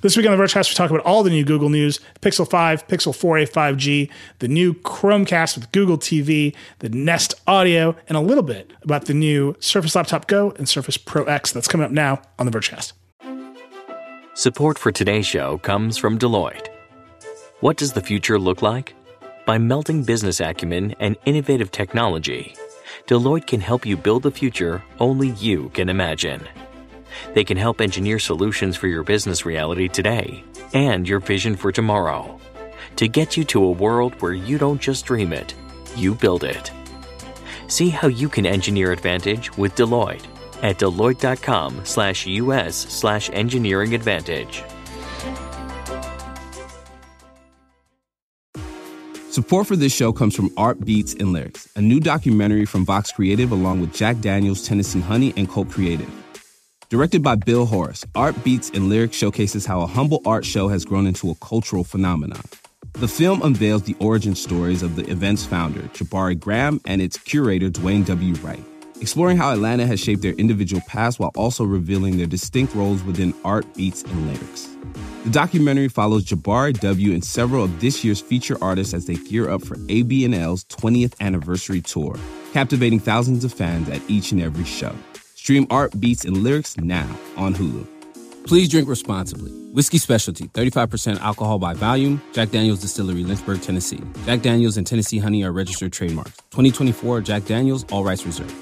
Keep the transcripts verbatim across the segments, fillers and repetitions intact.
This week on the Vergecast, we talk about all the new Google news, Pixel five, Pixel four a five G, the new Chromecast with Google T V, the Nest Audio, and a little bit about the new Surface Laptop Go and Surface Pro X that's coming up now on the Vergecast. Support for today's show comes from Deloitte. What does the future look like? By melding business acumen and innovative technology, Deloitte can help you build the future only you can imagine. They can help engineer solutions for your business reality today and your vision for tomorrow to get you to a world where you don't just dream it, you build it. See how you can engineer advantage with Deloitte at Deloitte.com slash US slash engineering advantage. Support for this show comes from Art Beats and Lyrics, a new documentary from Vox Creative along with Jack Daniels, Tennessee Honey, and Cult Creative. Directed by Bill Horace, Art Beats and Lyrics showcases how a humble art show has grown into a cultural phenomenon. The film unveils the origin stories of the event's founder, Jabari Graham, and its curator, Dwayne W. Wright, exploring how Atlanta has shaped their individual paths while also revealing their distinct roles within art, beats, and lyrics. The documentary follows Jabari W. and several of this year's feature artists as they gear up for A B N L's twentieth anniversary tour, captivating thousands of fans at each and every show. Stream Art, Beats, and Lyrics now on Hulu. Please drink responsibly. Whiskey Specialty, thirty-five percent alcohol by volume. Jack Daniels Distillery, Lynchburg, Tennessee. Jack Daniels and Tennessee Honey are registered trademarks. twenty twenty-four Jack Daniels, all rights reserved.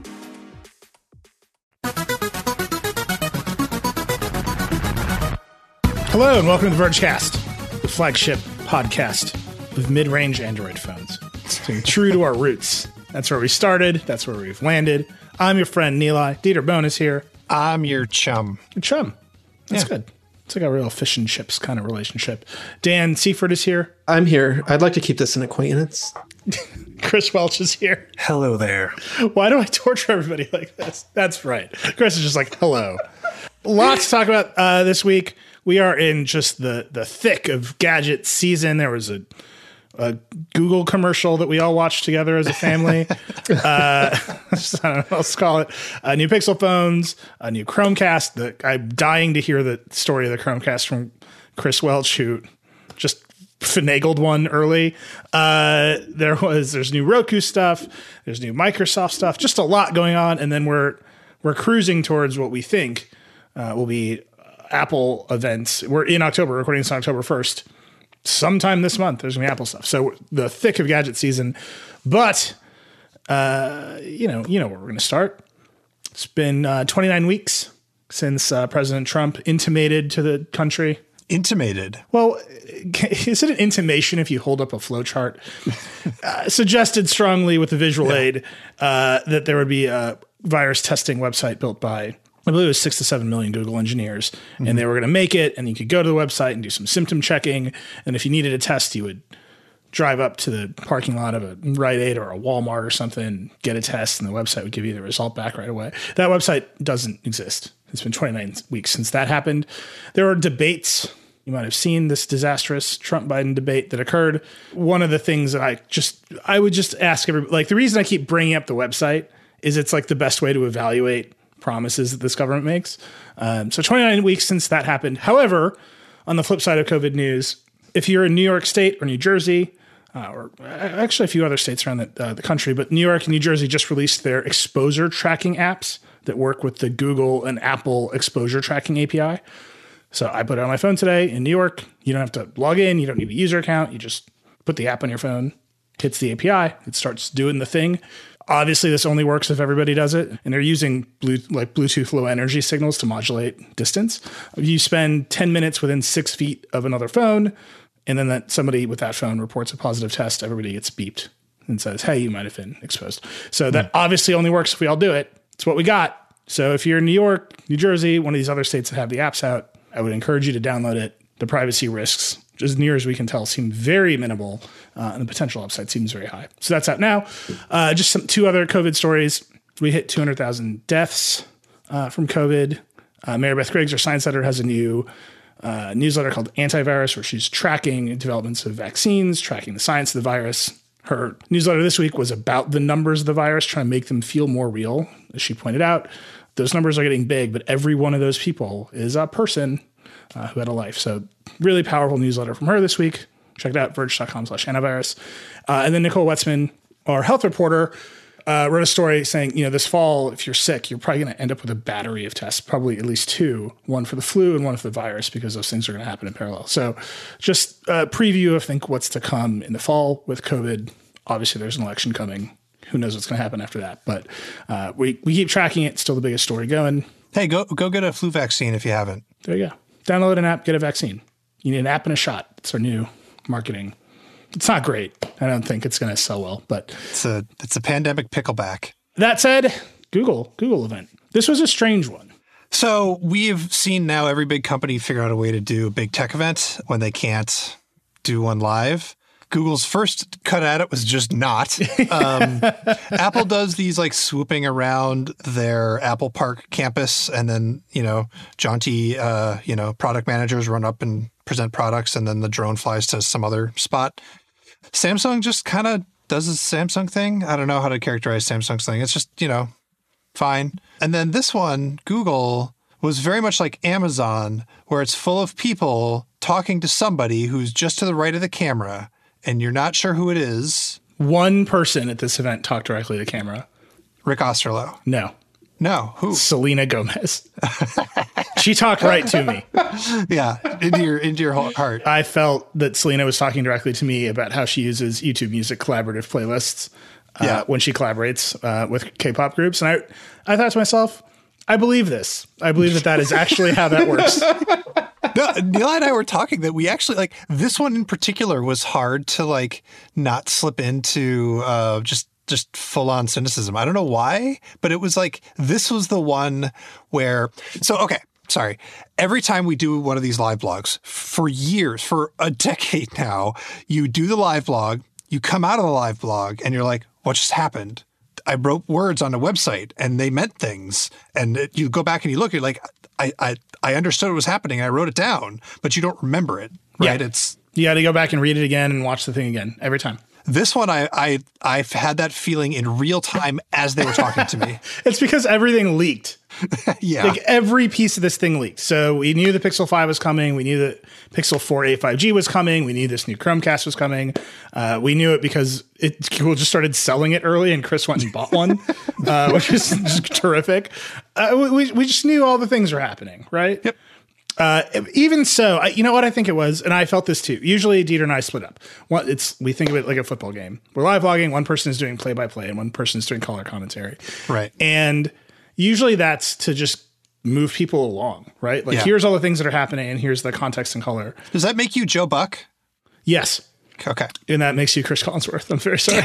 Hello and welcome to the Vergecast, the flagship podcast of mid-range Android phones. Staying true to our roots. That's where we started. That's where we've landed. I'm your friend, Nilay. Dieter Bohn is here. I'm your chum. Your chum. That's yeah. good. It's like a real fish and chips kind of relationship. Dan Seaford is here. I'm here. I'd like to keep this an acquaintance. Chris Welch is here. Hello there. Why do I torture everybody like this? That's right. Chris is just like, hello. Lots to talk about uh, this week. We are in just the, the thick of gadget season. There was a a Google commercial that we all watched together as a family. uh, I don't know what else to call it. Uh, new Pixel phones, a new Chromecast. The, I'm dying to hear the story of the Chromecast from Chris Welch, who just finagled one early. Uh, there was, there's new Roku stuff. There's new Microsoft stuff. Just a lot going on. And then we're, we're cruising towards what we think uh, will be Apple events. We're in October, recording this on October first. Sometime this month, there's going to be Apple stuff. So the thick of gadget season. But, uh, you know, you know where we're going to start. It's been uh, twenty-nine weeks since uh, President Trump intimated to the country. Intimated? Well, is it an intimation if you hold up a flowchart? uh, suggested strongly with the visual yeah. aid uh, that there would be a virus testing website built by, I believe it was six to seven million Google engineers, mm-hmm. and they were going to make it. And you could go to the website and do some symptom checking. And if you needed a test, you would drive up to the parking lot of a Rite Aid or a Walmart or something, get a test, and the website would give you the result back right away. That website doesn't exist. It's been twenty-nine weeks since that happened. There are debates. You might have seen this disastrous Trump-Biden debate that occurred. One of the things that I just, I would just ask everybody, like the reason I keep bringing up the website is it's like the best way to evaluate promises that this government makes. Um, so twenty-nine weeks since that happened. However, on the flip side of COVID news, if you're in New York State or New Jersey, uh, or actually a few other states around the, uh, the country, but New York and New Jersey just released their exposure tracking apps that work with the Google and Apple exposure tracking A P I. So I put it on my phone today in New York. You don't have to log in. You don't need a user account. You just put the app on your phone, hits the A P I. It starts doing the thing. Obviously, this only works if everybody does it, and they're using blue, like Bluetooth low energy signals to modulate distance. You spend ten minutes within six feet of another phone, and then that somebody with that phone reports a positive test. Everybody gets beeped and says, hey, you might have been exposed. So that mm. obviously only works if we all do it. It's what we got. So if you're in New York, New Jersey, one of these other states that have the apps out, I would encourage you to download it. The privacy risks, as near as we can tell, seem very minimal, uh, and the potential upside seems very high. So that's out now. Uh, just some two other COVID stories. We hit two hundred thousand deaths uh, from COVID. Uh, Mary Beth Griggs, our science editor, has a new uh, newsletter called Antivirus, where she's tracking developments of vaccines, tracking the science of the virus. Her newsletter this week was about the numbers of the virus, trying to make them feel more real. As she pointed out, those numbers are getting big, but every one of those people is a person. uh, who had a life. So really powerful newsletter from her this week. Check it out, verge.com slash antivirus. Uh, and then Nicole Wetzman, our health reporter, uh, wrote a story saying, you know, this fall, if you're sick, you're probably going to end up with a battery of tests, probably at least two, one for the flu and one for the virus, because those things are going to happen in parallel. So just a preview of, I think, what's to come in the fall with COVID. Obviously, there's an election coming. Who knows what's going to happen after that? But uh, we, we keep tracking it. It's still the biggest story going. Hey, go go get a flu vaccine if you haven't. There you go. Download an app, get a vaccine. You need an app and a shot. It's our new marketing. It's not great. I don't think it's going to sell well, but It's a it's a pandemic pickleback. that said, Google, Google event. This was a strange one. So we've seen now every big company figure out a way to do a big tech event when they can't do one live. Google's first cut at it was just not. Um, Apple does these like swooping around their Apple Park campus, and then, you know, jaunty, uh, you know, product managers run up and present products, and then the drone flies to some other spot. Samsung just kind of does a Samsung thing. I don't know how to characterize Samsung's thing. It's just, you know, fine. And then this one, Google, was very much like Amazon, where it's full of people talking to somebody who's just to the right of the camera, and you're not sure who it is. One person at this event talked directly to the camera. Rick Osterloh. No. No, who? Selena Gomez. She talked right to me. Yeah, into your into your whole heart. I felt that Selena was talking directly to me about how she uses YouTube Music collaborative playlists uh, Yeah. when she collaborates uh, with K-pop groups. And I, I thought to myself, I believe this. I believe that that is actually how that works. No, Neil and I were talking that we actually, like, this one in particular was hard to, like, not slip into uh, just just full-on cynicism. I don't know why, but it was like, this was the one where, so, okay, sorry. Every time we do one of these live blogs, for years, for a decade now, you do the live blog, you come out of the live blog, and you're like, what just happened? I wrote words on a website and they meant things. And it, you go back and you look, you're like, I, I, I understood what was happening. I wrote it down, but you don't remember it, right? Yeah. It's You got to go back and read it again and watch the thing again every time. this one. I, I, I've had that feeling in real time as they were talking to me. It's because everything leaked. Yeah. Like every piece of this thing leaked. So we knew the Pixel five was coming. We knew that Pixel four a five G was coming. We knew this new Chromecast was coming. Uh, we knew it because it Google just started selling it early, and Chris went and bought one, uh, which is just terrific. Uh, we we just knew all the things were happening, right? Yep. Uh, even so, I, you know what I think it was, and I felt this too. Usually, Dieter and I split up. One, it's we think of it like a football game. We're live logging. One person is doing play by play, and one person is doing color commentary. Right. And usually that's to just move people along, right? Like, Yeah. here's all the things that are happening, and here's the context and color. Does that make you Joe Buck? Yes. Okay. And that makes you Chris Collinsworth. I'm very sorry.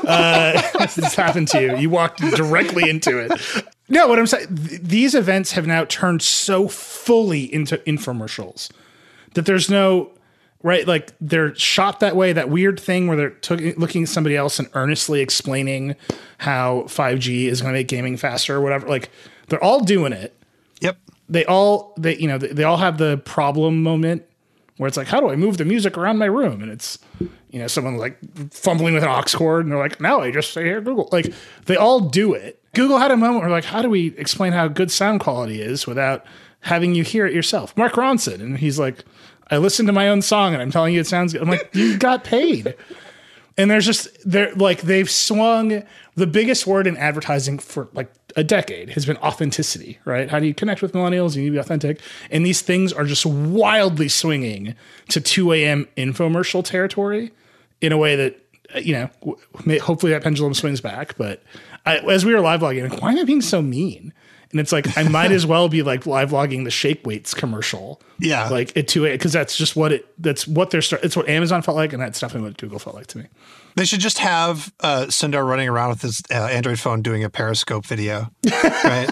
uh, this happened to you. You walked directly into it. No, what I'm saying, th- these events have now turned so fully into infomercials that there's no, right? Like, they're shot that way, that weird thing where they're took, looking at somebody else and earnestly explaining how five G is going to make gaming faster or whatever. Like, they're all doing it. Yep. They all, they, you know, they, they all have the problem moment where it's like, how do I move the music around my room? And it's, you know, someone like fumbling with an aux cord, and they're like, no, I just say here, Google. Like, they all do it. Google had a moment where, like, how do we explain how good sound quality is without having you hear it yourself? Mark Ronson, and he's like, I listened to my own song and I'm telling you it sounds good. I'm like, you got paid. And there's just, they're like, they've swung, the biggest word in advertising for like a decade has been authenticity, right? How do you connect with millennials? You need to be authentic. And these things are just wildly swinging to two a.m. infomercial territory in a way that, you know, may, hopefully that pendulum swings back. But I, as we were live logging, like, why am I being so mean? And it's like, I might as well be like live logging the Shake Weights commercial. Yeah. Like at two a.m. because that's just what it, that's what they're, start, it's what Amazon felt like. And that's definitely what Google felt like to me. They should just have uh, Sundar running around with his uh, Android phone doing a Periscope video, right?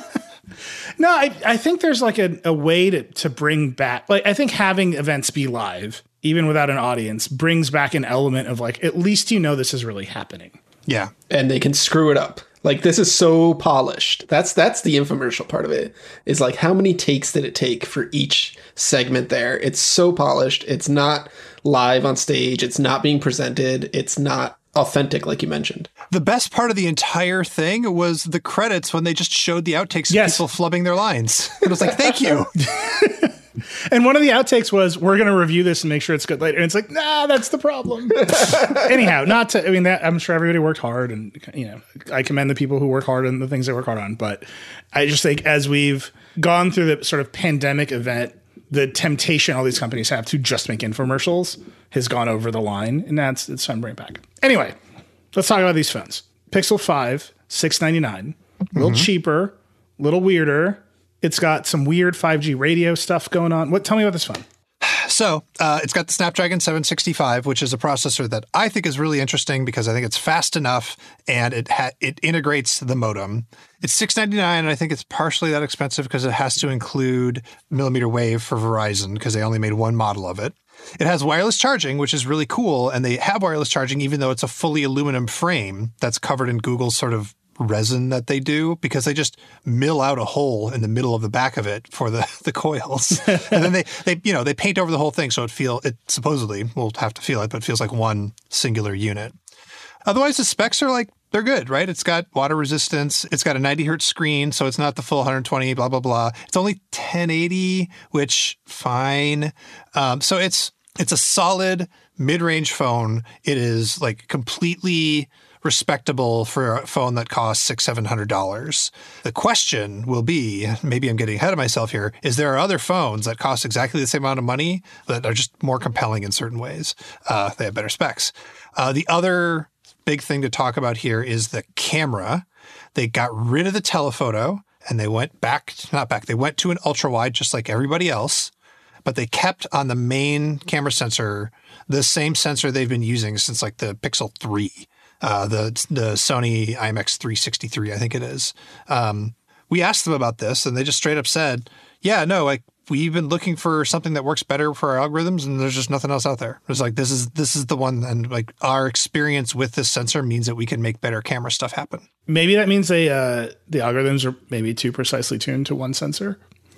No, I, I think there's like a, a way to, to bring back, like, I think having events be live, even without an audience, brings back an element of like, at least you know this is really happening. Yeah. And they can screw it up. Like, this is so polished. That's that's the infomercial part of it. Is like, how many takes did it take for each segment there? It's so polished. It's not live on stage. It's not being presented. It's not authentic, like you mentioned. The best part of the entire thing was the credits when they just showed the outtakes Yes. of people flubbing their lines. It was like, thank you. And one of the outtakes was, we're going to review this and make sure it's good later. And it's like, nah, that's the problem. Anyhow, not to, I mean, that I'm sure everybody worked hard, and, you know, I commend the people who work hard on the things they work hard on. But I just think as we've gone through the sort of pandemic event, the temptation all these companies have to just make infomercials has gone over the line, and that's, it's time to bring it back. Anyway, let's talk about these phones. Pixel five, six ninety-nine, a little mm-hmm. cheaper, a little weirder. It's got some weird five G radio stuff going on. What? Tell me about this phone. So uh, it's got the Snapdragon seven sixty-five, which is a processor that I think is really interesting because I think it's fast enough and it ha- it integrates the modem. It's six ninety-nine, and I think it's partially that expensive because it has to include millimeter wave for Verizon because they only made one model of it. It has wireless charging, which is really cool, and they have wireless charging even though it's a fully aluminum frame that's covered in Google's sort of resin that they do, because they just mill out a hole in the middle of the back of it for the, the coils. And then they, they, you know, they paint over the whole thing. So it feel, it supposedly, we'll have to feel it, but it feels like one singular unit. Otherwise, the specs are like, they're good, right? It's got water resistance. It's got a ninety hertz screen, so it's not the full one hundred twenty, blah, blah, blah. It's only ten eighty, which fine. Um, so it's, it's a solid mid-range phone. It is like completely respectable for a phone that costs six, seven hundred dollars. The question will be, maybe I'm getting ahead of myself here, is there are other phones that cost exactly the same amount of money that are just more compelling in certain ways. Uh, they have better specs. Uh, the other big thing to talk about here is the camera. They got rid of the telephoto and they went back, not back, they went to an ultra wide just like everybody else, but they kept on the main camera sensor the same sensor they've been using since like the Pixel three. Uh, the the Sony I M X three sixty-three, I think it is. Um, we asked them about this, and they just straight up said, yeah, no, like we've been looking for something that works better for our algorithms, and there's just nothing else out there. It's like, this is this is the one, and like our experience with this sensor means that we can make better camera stuff happen. Maybe that means they uh, the algorithms are maybe too precisely tuned to one sensor.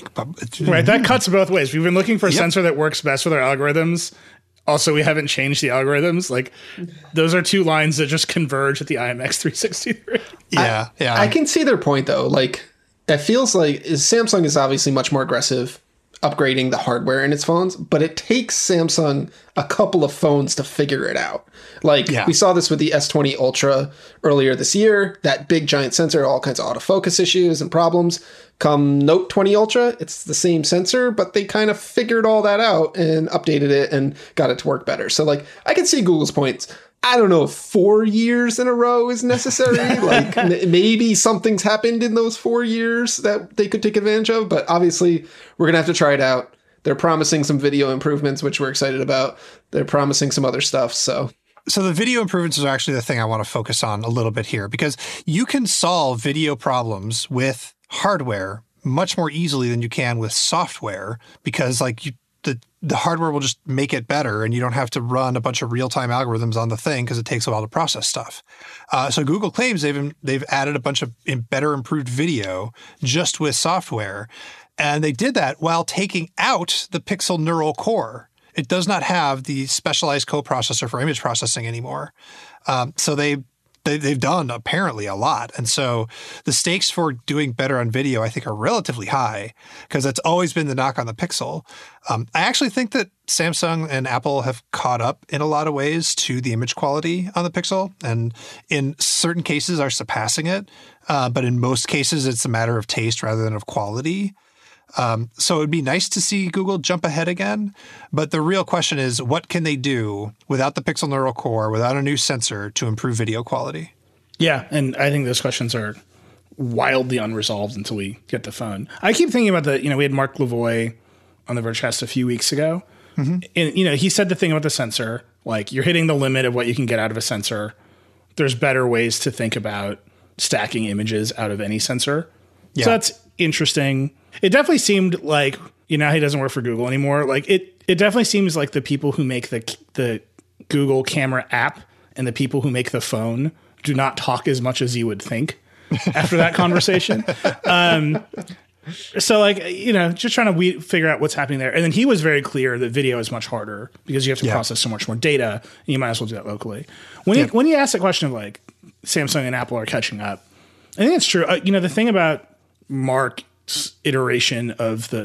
Right, that cuts both ways. We've been looking for a yep. sensor that works best with our algorithms. Also, we haven't changed the algorithms. Like, those are two lines that just converge at the I M X three sixty-three. Yeah, I, yeah. I can see their point, though. Like, it feels like Samsung is obviously much more aggressive upgrading the hardware in its phones, but it takes Samsung a couple of phones to figure it out. Like, yeah. we saw this with the S twenty Ultra earlier this year. That big giant sensor, all kinds of autofocus issues and problems. Come Note twenty Ultra, it's the same sensor, but they kind of figured all that out and updated it and got it to work better. So, like, I can see Google's points. I don't know if four years in a row is necessary. Like, m- maybe something's happened in those four years that they could take advantage of. But obviously, we're going to have to try it out. They're promising some video improvements, which we're excited about. They're promising some other stuff. So, So the video improvements are actually the thing I want to focus on a little bit here, because you can solve video problems with hardware much more easily than you can with software, because like you, the the hardware will just make it better, and you don't have to run a bunch of real-time algorithms on the thing because it takes a while to process stuff. Uh, so Google claims they've they've added a bunch of better improved video just with software, and they did that while taking out the Pixel Neural Core. It does not have the specialized coprocessor for image processing anymore. Um, so they, they, they've done apparently a lot. And so the stakes for doing better on video, I think, are relatively high, because that's always been the knock on the Pixel. Um, I actually think that Samsung and Apple have caught up in a lot of ways to the image quality on the Pixel, and in certain cases are surpassing it. Uh, but in most cases, it's a matter of taste rather than of quality. Um, so it'd be nice to see Google jump ahead again. But the real question is, what can they do without the Pixel Neural Core, without a new sensor, to improve video quality? Yeah, and I think those questions are wildly unresolved until we get the phone. I keep thinking about the, you know, we had Mark Lavoie on the Vergecast a few weeks ago. Mm-hmm. And, you know, he said the thing about the sensor, like, you're hitting the limit of what you can get out of a sensor. There's better ways to think about stacking images out of any sensor. Yeah. So that's interesting. It definitely seemed like, you know, he doesn't work for Google anymore. Like it, it definitely seems like the people who make the the Google camera app and the people who make the phone do not talk as much as you would think after that conversation. Um, so like, you know, just trying to we- figure out what's happening there. And then he was very clear that video is much harder because you have to yeah. process so much more data, and you might as well do that locally. When yeah. you, when you ask the question of like Samsung and Apple are catching up, I think it's true. Uh, you know, the thing about Mark's iteration of the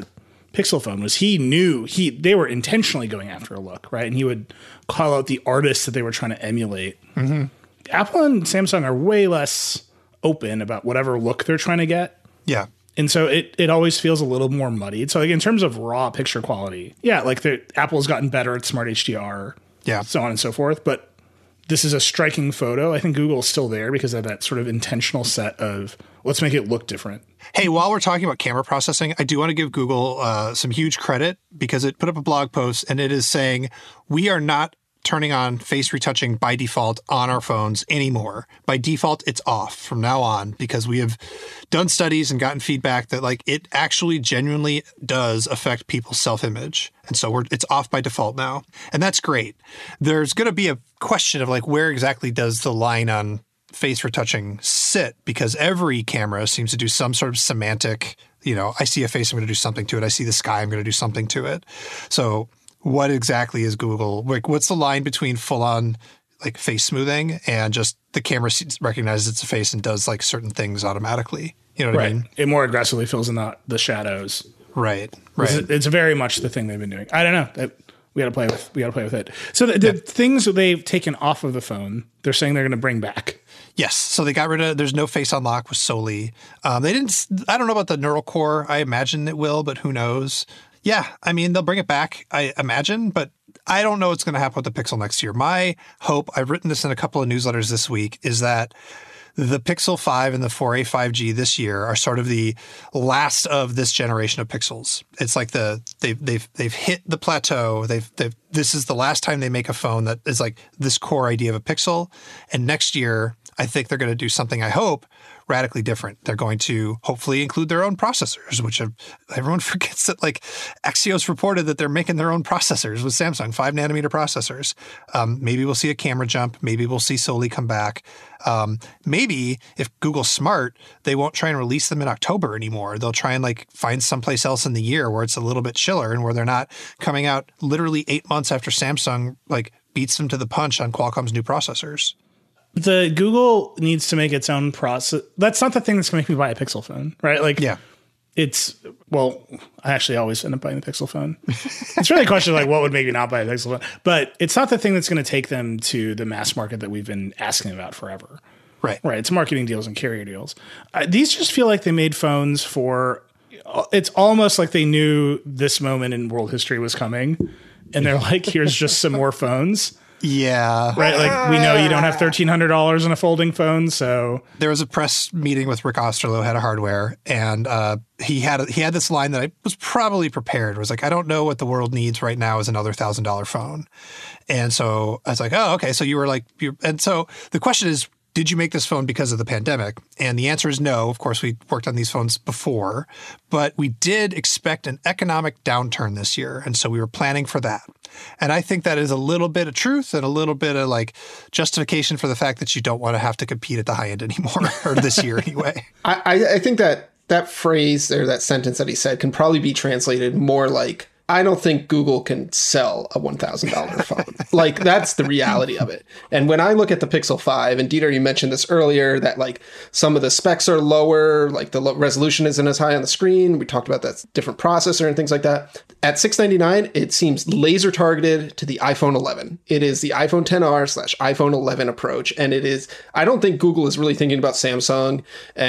Pixel phone was he knew he they were intentionally going after a look, right? And he would call out the artists that they were trying to emulate. Mm-hmm. Apple and Samsung are way less open about whatever look they're trying to get. Yeah. And so it, it always feels a little more muddied. So like in terms of raw picture quality, yeah, like the Apple's gotten better at Smart H D R, yeah, so on and so forth. But this is a striking photo. I think Google's still there because of that sort of intentional set of let's make it look different. Hey, while we're talking about camera processing, I do want to give Google uh, some huge credit because it put up a blog post and it is saying we are not turning on face retouching by default on our phones anymore. By default, it's off from now on because we have done studies and gotten feedback that like it actually genuinely does affect people's self-image. And so we're it's off by default now. And that's great. There's going to be a question of like where exactly does the line on face retouching sit? Because every camera seems to do some sort of semantic, you know, I see a face, I'm going to do something to it. I see the sky, I'm going to do something to it. So what exactly is Google? Like, what's the line between full-on like face smoothing and just the camera recognizes it's a face and does like certain things automatically? You know what right. I mean? It more aggressively fills in the, the shadows. Right. Right. It's, it's very much the thing they've been doing. I don't know. It, we got to play with. We got to play with it. So the, the yeah. things that they've taken off of the phone, they're saying they're going to bring back. Yes. So they got rid of, there's no face unlock with Soli. Um, they didn't, I don't know about the neural core. I imagine it will, but who knows? Yeah, I mean, they'll bring it back, I imagine, but I don't know what's going to happen with the Pixel next year. My hope, I've written this in a couple of newsletters this week, is that the Pixel five and the four A five G this year are sort of the last of this generation of Pixels. It's like the they've they've they've hit the plateau. They've they've this is the last time they make a phone that is like this core idea of a Pixel. And next year, I think they're going to do something, I hope, radically different. They're going to hopefully include their own processors, which have, everyone forgets that like Axios reported that they're making their own processors with Samsung, five nanometer processors. Um, maybe we'll see a camera jump. Maybe we'll see Soli come back. Um, maybe if Google's smart, they won't try and release them in October anymore. They'll try and like find someplace else in the year where it's a little bit chiller and where they're not coming out literally eight months after Samsung like beats them to the punch on Qualcomm's new processors. The Google needs to make its own process. That's not the thing that's going to make me buy a Pixel phone, right? Like, yeah, it's, well, I actually always end up buying a Pixel phone. It's really a question of like, what would make me not buy a Pixel phone? But it's not the thing that's going to take them to the mass market that we've been asking about forever. Right. Right. It's marketing deals and carrier deals. Uh, these just feel like they made phones for, it's almost like they knew this moment in world history was coming. And they're like, here's just some more phones. Yeah. Right. Like we know you don't have thirteen hundred dollars in a folding phone. So there was a press meeting with Rick Osterloh, head of hardware, and uh, he had a, he had this line that I was probably prepared. It was like, I don't know what the world needs right now is another one thousand dollars phone. And so I was like, oh, okay. So you were like, you're, and so the question is, did you make this phone because of the pandemic? And the answer is no. Of course, we worked on these phones before, but we did expect an economic downturn this year. And so we were planning for that. And I think that is a little bit of truth and a little bit of like justification for the fact that you don't want to have to compete at the high end anymore, or this year anyway. I, I think that that phrase or that sentence that he said can probably be translated more like, I don't think Google can sell a one thousand dollars phone. Like, that's the reality of it. And when I look at the Pixel five, and Dieter, you mentioned this earlier, that like some of the specs are lower, like the resolution isn't as high on the screen. We talked about that different processor and things like that. At six ninety-nine, it seems laser targeted to the iPhone eleven. It is the iPhone X R slash iPhone eleven approach. And it is, I don't think Google is really thinking about Samsung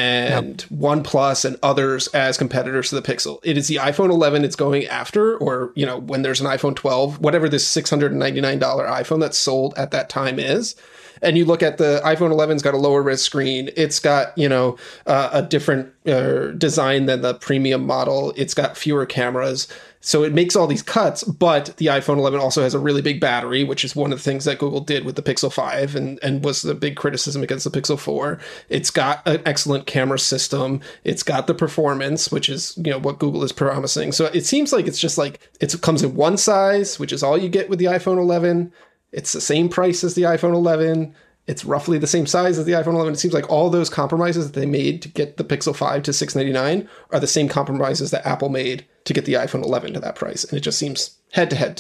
and yep. OnePlus and others as competitors to the Pixel. It is the iPhone eleven it's going after, or, you know, when there's an iPhone twelve, whatever this six hundred ninety-nine dollars iPhone that's sold at that time is. And you look at the iPhone eleven's got a lower res screen. It's got, you know, uh, a different uh, design than the premium model. It's got fewer cameras. So it makes all these cuts, but the iPhone eleven also has a really big battery, which is one of the things that Google did with the Pixel five and, and was the big criticism against the Pixel four. It's got an excellent camera system. It's got the performance, which is, you know, what Google is promising. So it seems like it's just like, it's, it comes in one size, which is all you get with the iPhone eleven. It's the same price as the iPhone eleven. It's roughly the same size as the iPhone eleven. It seems like all those compromises that they made to get the Pixel five to six ninety-nine are the same compromises that Apple made to get the iPhone eleven to that price. And it just seems head to head to me.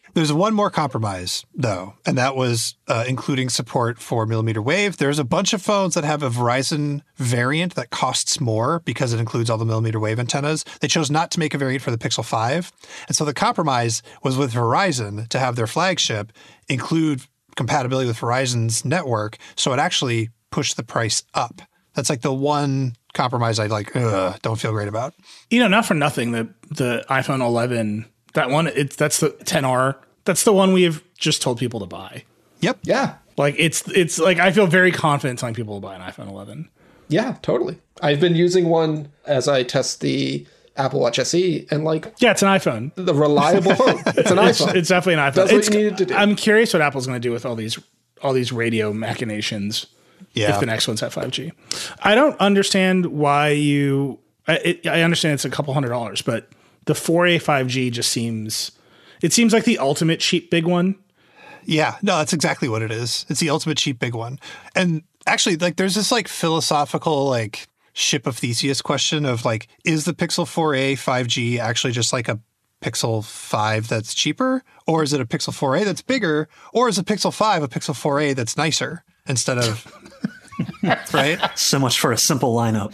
There's one more compromise, though, and that was uh, including support for millimeter wave. There's a bunch of phones that have a Verizon variant that costs more because it includes all the millimeter wave antennas. They chose not to make a variant for the Pixel five. And so the compromise was with Verizon to have their flagship include compatibility with Verizon's network, so it actually pushed the price up. That's like the one compromise I like, ugh, don't feel great about. You know, not for nothing, the the iPhone eleven, that one, it's that's the ten R. That's the one we have just told people to buy. Yep. Yeah. Like it's it's like I feel very confident telling people to buy an iPhone eleven. Yeah, totally. I've been using one as I test the Apple Watch S E, and like, yeah, it's an iPhone. The reliable phone. It's an it's, iPhone. It's definitely an iPhone. That's it's, what you needed to do. I'm curious what Apple's going to do with all these all these radio machinations. Yeah. If the next one's at five G. I don't understand why you. I, it, I understand it's a couple hundred dollars, but the four A five G just seems. It seems like the ultimate cheap big one. Yeah, no, that's exactly what it is. It's the ultimate cheap big one. And actually, like, there's this like philosophical like ship of Theseus question of like, is the Pixel four A five G actually just like a Pixel five that's cheaper, or is it a Pixel four A that's bigger, or is a Pixel five a Pixel four A that's nicer instead of right? So much for a simple lineup.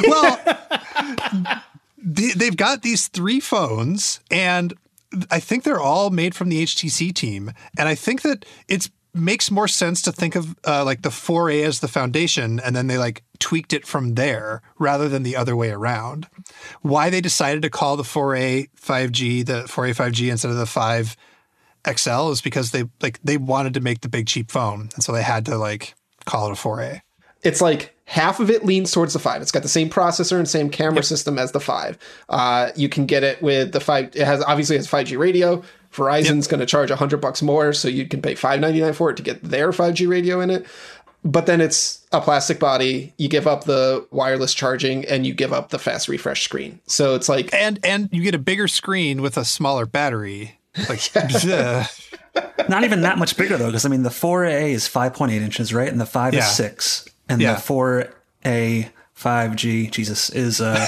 Well, they, they've got these three phones, and I think they're all made from the H T C team. And I think that it makes more sense to think of uh, like the four A as the foundation, and then they like tweaked it from there rather than the other way around. Why they decided to call the four A five G the four A five G instead of the five X L is because they like they wanted to make the big cheap phone. And so they had to like call it a four A. It's like half of it leans towards the five. It's got the same processor and same camera yep. system as the five. Uh, you can get it with the five. It has obviously has five G radio. Verizon's yep. going to charge a hundred bucks more, so you can pay five ninety-nine for it to get their five G radio in it. But then it's a plastic body. You give up the wireless charging, and you give up the fast refresh screen. So it's like and and you get a bigger screen with a smaller battery. Like, yeah. Not even that much bigger though, because I mean the four A is five point eight inches, right, and the five yeah. is six. And yeah. the four A five G, Jesus, is uh,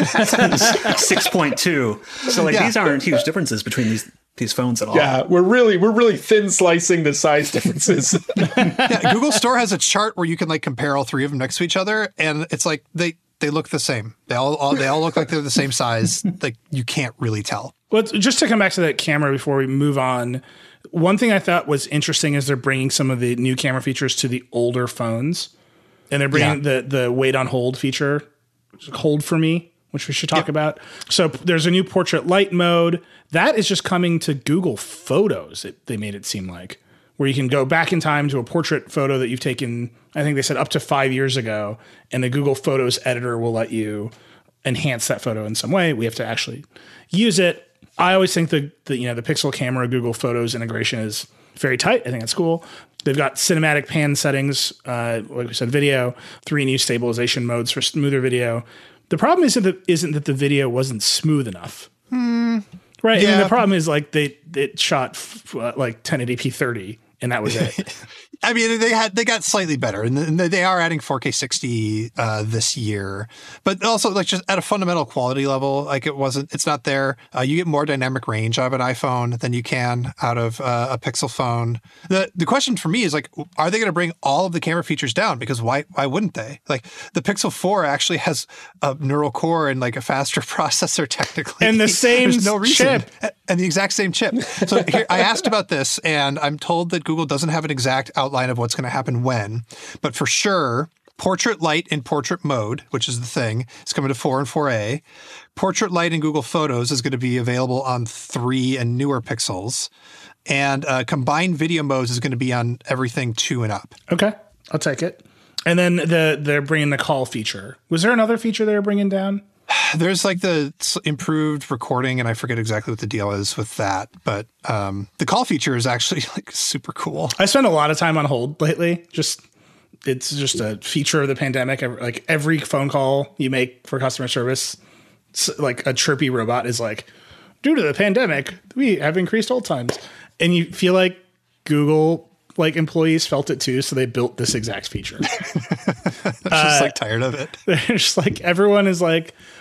six point two. So like yeah. these aren't huge differences between these these phones at all. Yeah, we're really we're really thin slicing the size differences. Yeah, Google Store has a chart where you can like compare all three of them next to each other, and it's like they they look the same. They all, all they all look like they're the same size. Like you can't really tell. Well, just to come back to that camera before we move on, one thing I thought was interesting is they're bringing some of the new camera features to the older phones. And they're bringing yeah. the, the wait on hold feature, hold for me, which we should talk yep. about. So there's a new portrait light mode. That is just coming to Google Photos, it, they made it seem like, where you can go back in time to a portrait photo that you've taken, I think they said up to five years ago, and the Google Photos editor will let you enhance that photo in some way. We have to actually use it. I always think the, the you know the Pixel camera Google Photos integration is very tight. I think that's cool. They've got cinematic pan settings, uh, like we said, video, three new stabilization modes for smoother video. The problem isn't that, isn't that the video wasn't smooth enough. Hmm. Right. Yeah. And the problem is like they it shot f- uh, like ten eighty p thirty and that was it. I mean, they had they got slightly better, and they are adding four K sixty uh, this year. But also, like just at a fundamental quality level, like it wasn't, it's not there. Uh, you get more dynamic range out of an iPhone than you can out of uh, a Pixel phone. The the question for me is like, are they going to bring all of the camera features down? Because why why wouldn't they? Like the Pixel four actually has a neural core and like a faster processor technically, and the same There's no reason. chip, and the exact same chip. So here, I asked about this, and I'm told that Google doesn't have an exact outline of what's going to happen when, but for sure, Portrait Light in portrait mode, which is the thing, is coming to four and four A. Portrait Light in Google Photos is going to be available on three and newer Pixels, and uh, combined video modes is going to be on everything two and up. Okay, I'll take it. And then the they're bringing the call feature. Was there another feature they were bringing down? There's like the improved recording, and I forget exactly what the deal is with that. But um, the call feature is actually like super cool. I spend a lot of time on hold lately. Just it's just a feature of the pandemic. Like every phone call you make for customer service, like a chirpy robot is like, due to the pandemic, we have increased hold times, and you feel like Google like employees felt it too, so they built this exact feature. I'm just uh, like tired of it. They're just like everyone is like,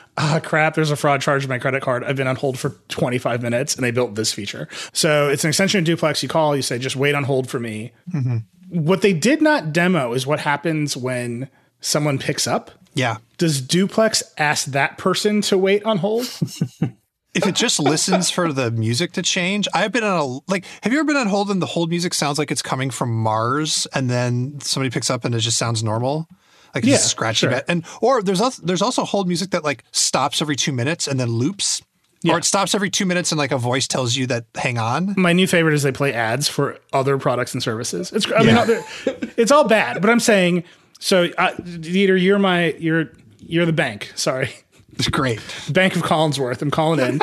ah, oh, crap, there's a fraud charge on my credit card. I've been on hold for twenty-five minutes and they built this feature. So it's an extension of Duplex. You call, you say, just wait on hold for me. Mm-hmm. What they did not demo is what happens when someone picks up. Yeah. Does Duplex ask that person to wait on hold? If it just listens for the music to change, I've been on a, like, have you ever been on hold and the hold music sounds like it's coming from Mars and then somebody picks up and it just sounds normal? Like yeah, it's scratchy sure. bit. And, or there's also, there's also hold music that like stops every two minutes and then loops. Yeah. Or it stops every two minutes and like a voice tells you that hang on. My new favorite is they play ads for other products and services. It's, I mean, yeah. It's all bad, but I'm saying, so uh, Dieter, you're my, you're, you're the bank. Sorry. It's great. Bank of Collinsworth. I'm calling in.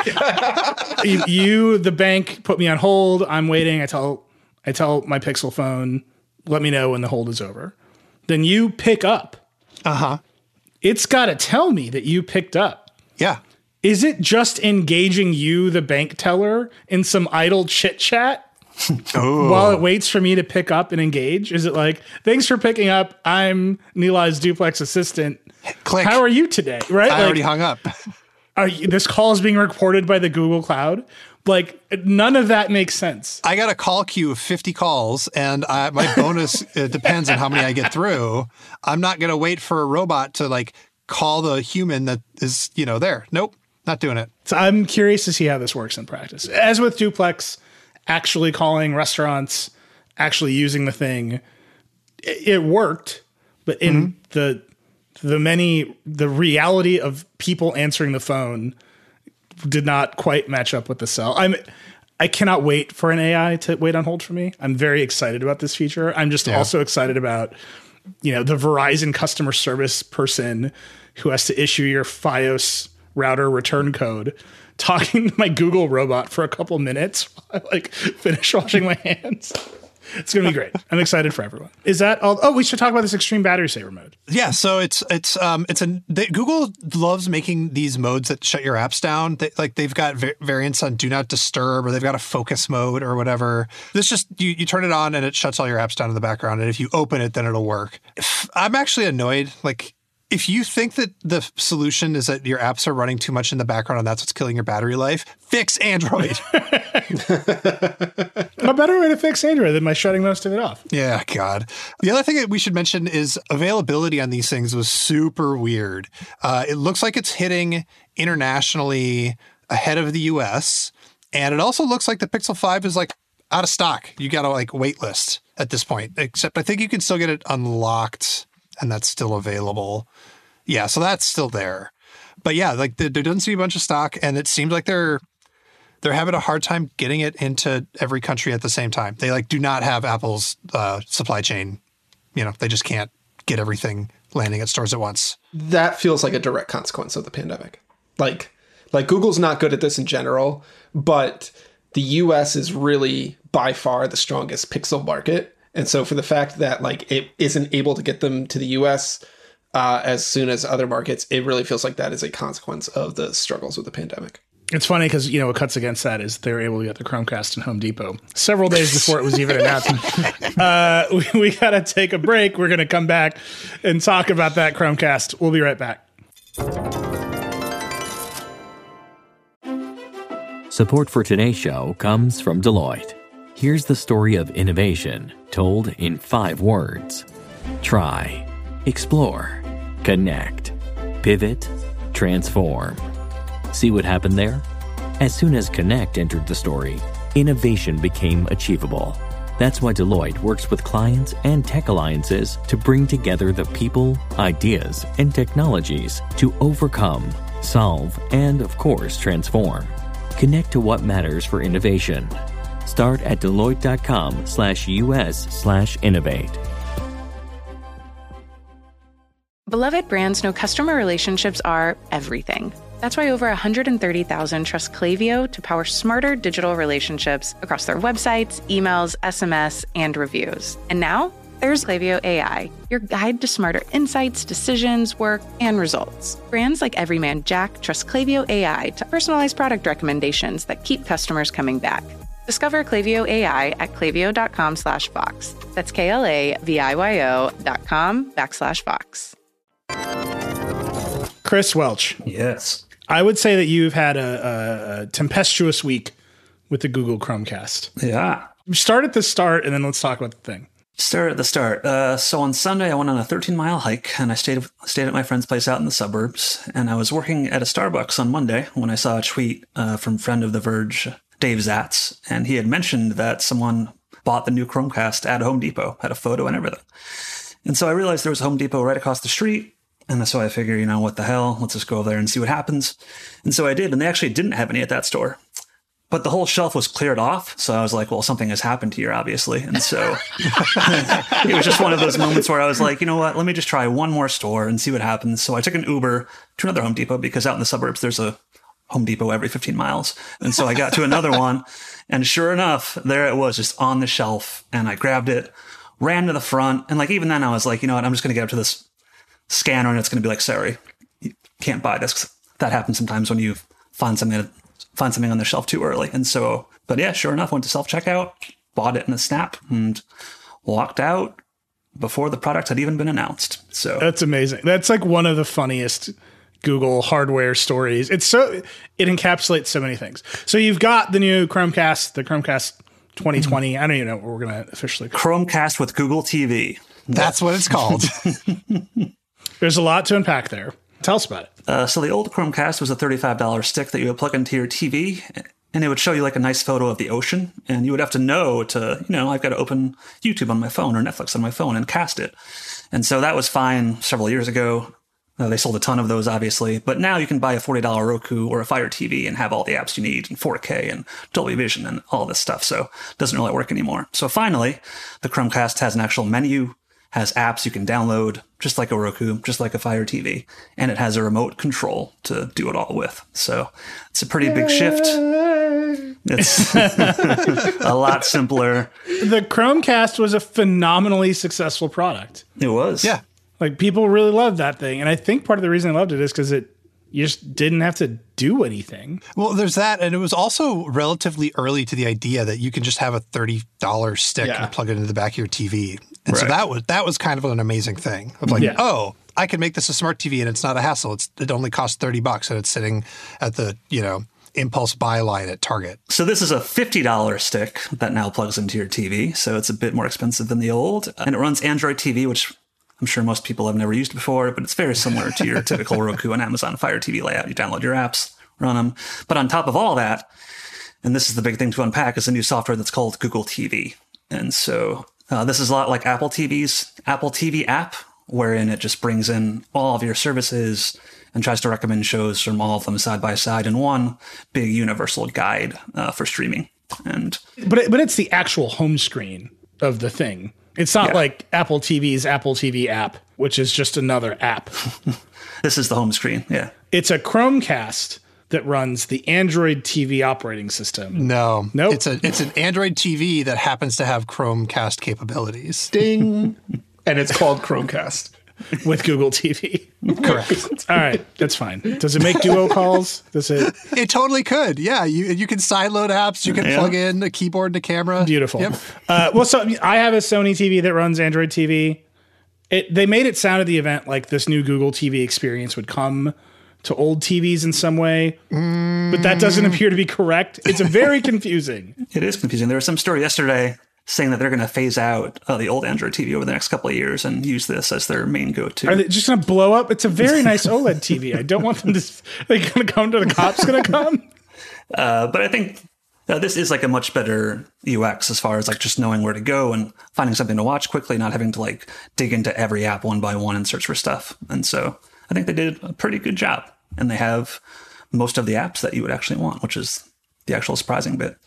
you, you, the bank, put me on hold. I'm waiting. I tell, I tell my Pixel phone, let me know when the hold is over. Then you pick up. Uh-huh. It's got to tell me that you picked up. Yeah. Is it just engaging you, the bank teller, in some idle chit chat oh. while it waits for me to pick up and engage? Is it like, thanks for picking up. I'm Nilai's Duplex assistant. Click. How are you today? Right? I like, already hung up. Are you, this call is being recorded by the Google Cloud. Like, none of that makes sense. I got a call queue of fifty calls, and I, my bonus it depends on how many I get through. I'm not going to wait for a robot to like call the human that is, you know, there. Nope, not doing it. So I'm curious to see how this works in practice. As with Duplex, actually calling restaurants, actually using the thing, it, it worked. But in mm-hmm. the the many the reality of people answering the phone did not quite match up with the cell. I'm I cannot wait for an A I to wait on hold for me. I'm very excited about this feature. I'm just yeah. also excited about, you know, the Verizon customer service person who has to issue your Fios router return code talking to my Google robot for a couple minutes while I like finish washing my hands. It's going to be great. I'm excited for everyone. Is that all? Oh, we should talk about this extreme battery saver mode. Yeah. So it's, it's, um, it's a, they, Google loves making these modes that shut your apps down. They, like they've got va- variants on do not disturb, or they've got a focus mode or whatever. This just, you, you turn it on and it shuts all your apps down in the background. And if you open it, then it'll work. If, I'm actually annoyed. Like, if you think that the solution is that your apps are running too much in the background and that's what's killing your battery life, fix Android. A better way to fix Android than by shutting most of it off. Yeah, God. The other thing that we should mention is availability on these things was super weird. Uh, it looks like it's hitting internationally ahead of the U S, and it also looks like the Pixel five is like out of stock. You got to like wait list at this point, except I think you can still get it unlocked. And that's still available. Yeah, so that's still there. But yeah, like there, there doesn't seem a bunch of stock, and it seems like they're they're having a hard time getting it into every country at the same time. They like do not have Apple's uh, supply chain. You know, they just can't get everything landing at stores at once. That feels like a direct consequence of the pandemic. Like, like Google's not good at this in general, but the U S is really by far the strongest Pixel market. And so for the fact that like it isn't able to get them to the U S uh, as soon as other markets, it really feels like that is a consequence of the struggles with the pandemic. It's funny because, you know, what cuts against that is they were able to get the Chromecast in Home Depot several days before it was even announced. uh, we we got to take a break. We're going to come back and talk about that Chromecast. We'll be right back. Support for today's show comes from Deloitte. Here's the story of innovation told in five words. Try, explore, connect, pivot, transform. See what happened there? As soon as Connect entered the story, innovation became achievable. That's why Deloitte works with clients and tech alliances to bring together the people, ideas, and technologies to overcome, solve, and of course, transform. Connect to what matters for innovation. Start at Deloitte.com slash US slash innovate. Beloved brands know customer relationships are everything. That's why over one hundred thirty thousand trust Klaviyo to power smarter digital relationships across their websites, emails, S M S, and reviews. And now, there's Klaviyo A I, your guide to smarter insights, decisions, work, and results. Brands like Everyman Jack trust Klaviyo A I to personalize product recommendations that keep customers coming back. Discover Klaviyo A I at klaviyo.com slash Vox. That's K-L-A-V-I-Y-O dot com backslash Vox. Chris Welch. Yes. I would say that you've had a, a, a tempestuous week with the Google Chromecast. Yeah. Start at the start, and then let's talk about the thing. Start at the start. Uh, so on Sunday, I went on a thirteen-mile hike, and I stayed stayed at my friend's place out in the suburbs. And I was working at a Starbucks on Monday when I saw a tweet uh, from friend of The Verge, Dave Zatz, and he had mentioned that someone bought the new Chromecast at Home Depot, had a photo and everything. And so I realized there was a Home Depot right across the street. And so I figured, you know, what the hell? Let's just go over there and see what happens. And so I did. And they actually didn't have any at that store. But the whole shelf was cleared off. So I was like, well, something has happened here, obviously. And so it was just one of those moments where I was like, you know what? Let me just try one more store and see what happens. So I took an Uber to another Home Depot because out in the suburbs, there's a Home Depot every fifteen miles. And so I got to another one. And sure enough, there it was just on the shelf. And I grabbed it, ran to the front. And like even then I was like, you know what? I'm just going to get up to this scanner and it's going to be like, sorry, you can't buy this. That happens sometimes when you find something find something on the shelf too early. And so, but yeah, sure enough, went to self-checkout, bought it in a snap, and walked out before the product had even been announced. So that's amazing. That's like one of the funniest Google hardware stories. It's so, it encapsulates so many things. So you've got the new Chromecast, the Chromecast twenty twenty. Mm-hmm. I don't even know what we're going to officially call it. Chromecast with Google T V. That's what it's called. There's a lot to unpack there. Tell us about it. Uh, so the old Chromecast was a thirty-five dollars stick that you would plug into your T V, and it would show you like a nice photo of the ocean. And you would have to know to, you know, I've got to open YouTube on my phone or Netflix on my phone and cast it. And so that was fine several years ago. Uh, they sold a ton of those, obviously. But now you can buy a forty dollars Roku or a Fire T V and have all the apps you need in four K and Dolby Vision and all this stuff. So it doesn't really work anymore. So finally, the Chromecast has an actual menu, has apps you can download, just like a Roku, just like a Fire T V, and it has a remote control to do it all with. So it's a pretty big shift. It's a lot simpler. The Chromecast was a phenomenally successful product. It was. Yeah. Like people really loved that thing. And I think part of the reason I loved it is because it you just didn't have to do anything. Well, there's that. And it was also relatively early to the idea that you can just have a thirty dollars stick yeah. and plug it into the back of your T V. And right. so that was that was kind of an amazing thing of like, yeah. oh, I can make this a smart T V and it's not a hassle. It's it only costs thirty bucks and it's sitting at the, you know, impulse buy line at Target. So this is a fifty dollars stick that now plugs into your T V. So it's a bit more expensive than the old. And it runs Android T V, which I'm sure most people have never used before, but it's very similar to your typical Roku and Amazon Fire T V layout. You download your apps, run them. But on top of all that, and this is the big thing to unpack, is a new software that's called Google T V. And so uh, this is a lot like Apple T V's Apple T V app, wherein it just brings in all of your services and tries to recommend shows from all of them side by side in one big universal guide uh, for streaming. And but it, but it's the actual home screen of the thing. It's not yeah. like Apple T V's Apple T V app, which is just another app. This is the home screen, yeah. It's a Chromecast that runs the Android T V operating system. No. Nope. It's a it's an Android T V that happens to have Chromecast capabilities. Ding. And it's called Chromecast. With Google T V. Correct. All right, that's fine. Does it make duo calls? Does it? It totally could. Yeah, you you can sideload apps. You can yeah. plug in a keyboard and a camera. Beautiful. Yep. Uh, well, so I have a Sony T V that runs Android T V. It they made it sound at the event like this new Google T V experience would come to old T Vs in some way, mm. but that doesn't appear to be correct. It's very confusing. It is confusing. There was some story yesterday saying that they're going to phase out uh, the old Android T V over the next couple of years and use this as their main go-to. Are they just going to blow up? It's a very nice OLED T V. I don't want them to. They're going to come to the cops. Going to come. Uh, but I think uh, this is like a much better U X as far as like just knowing where to go and finding something to watch quickly, not having to like dig into every app one by one and search for stuff. And so I think they did a pretty good job. And they have most of the apps that you would actually want, which is the actual surprising bit.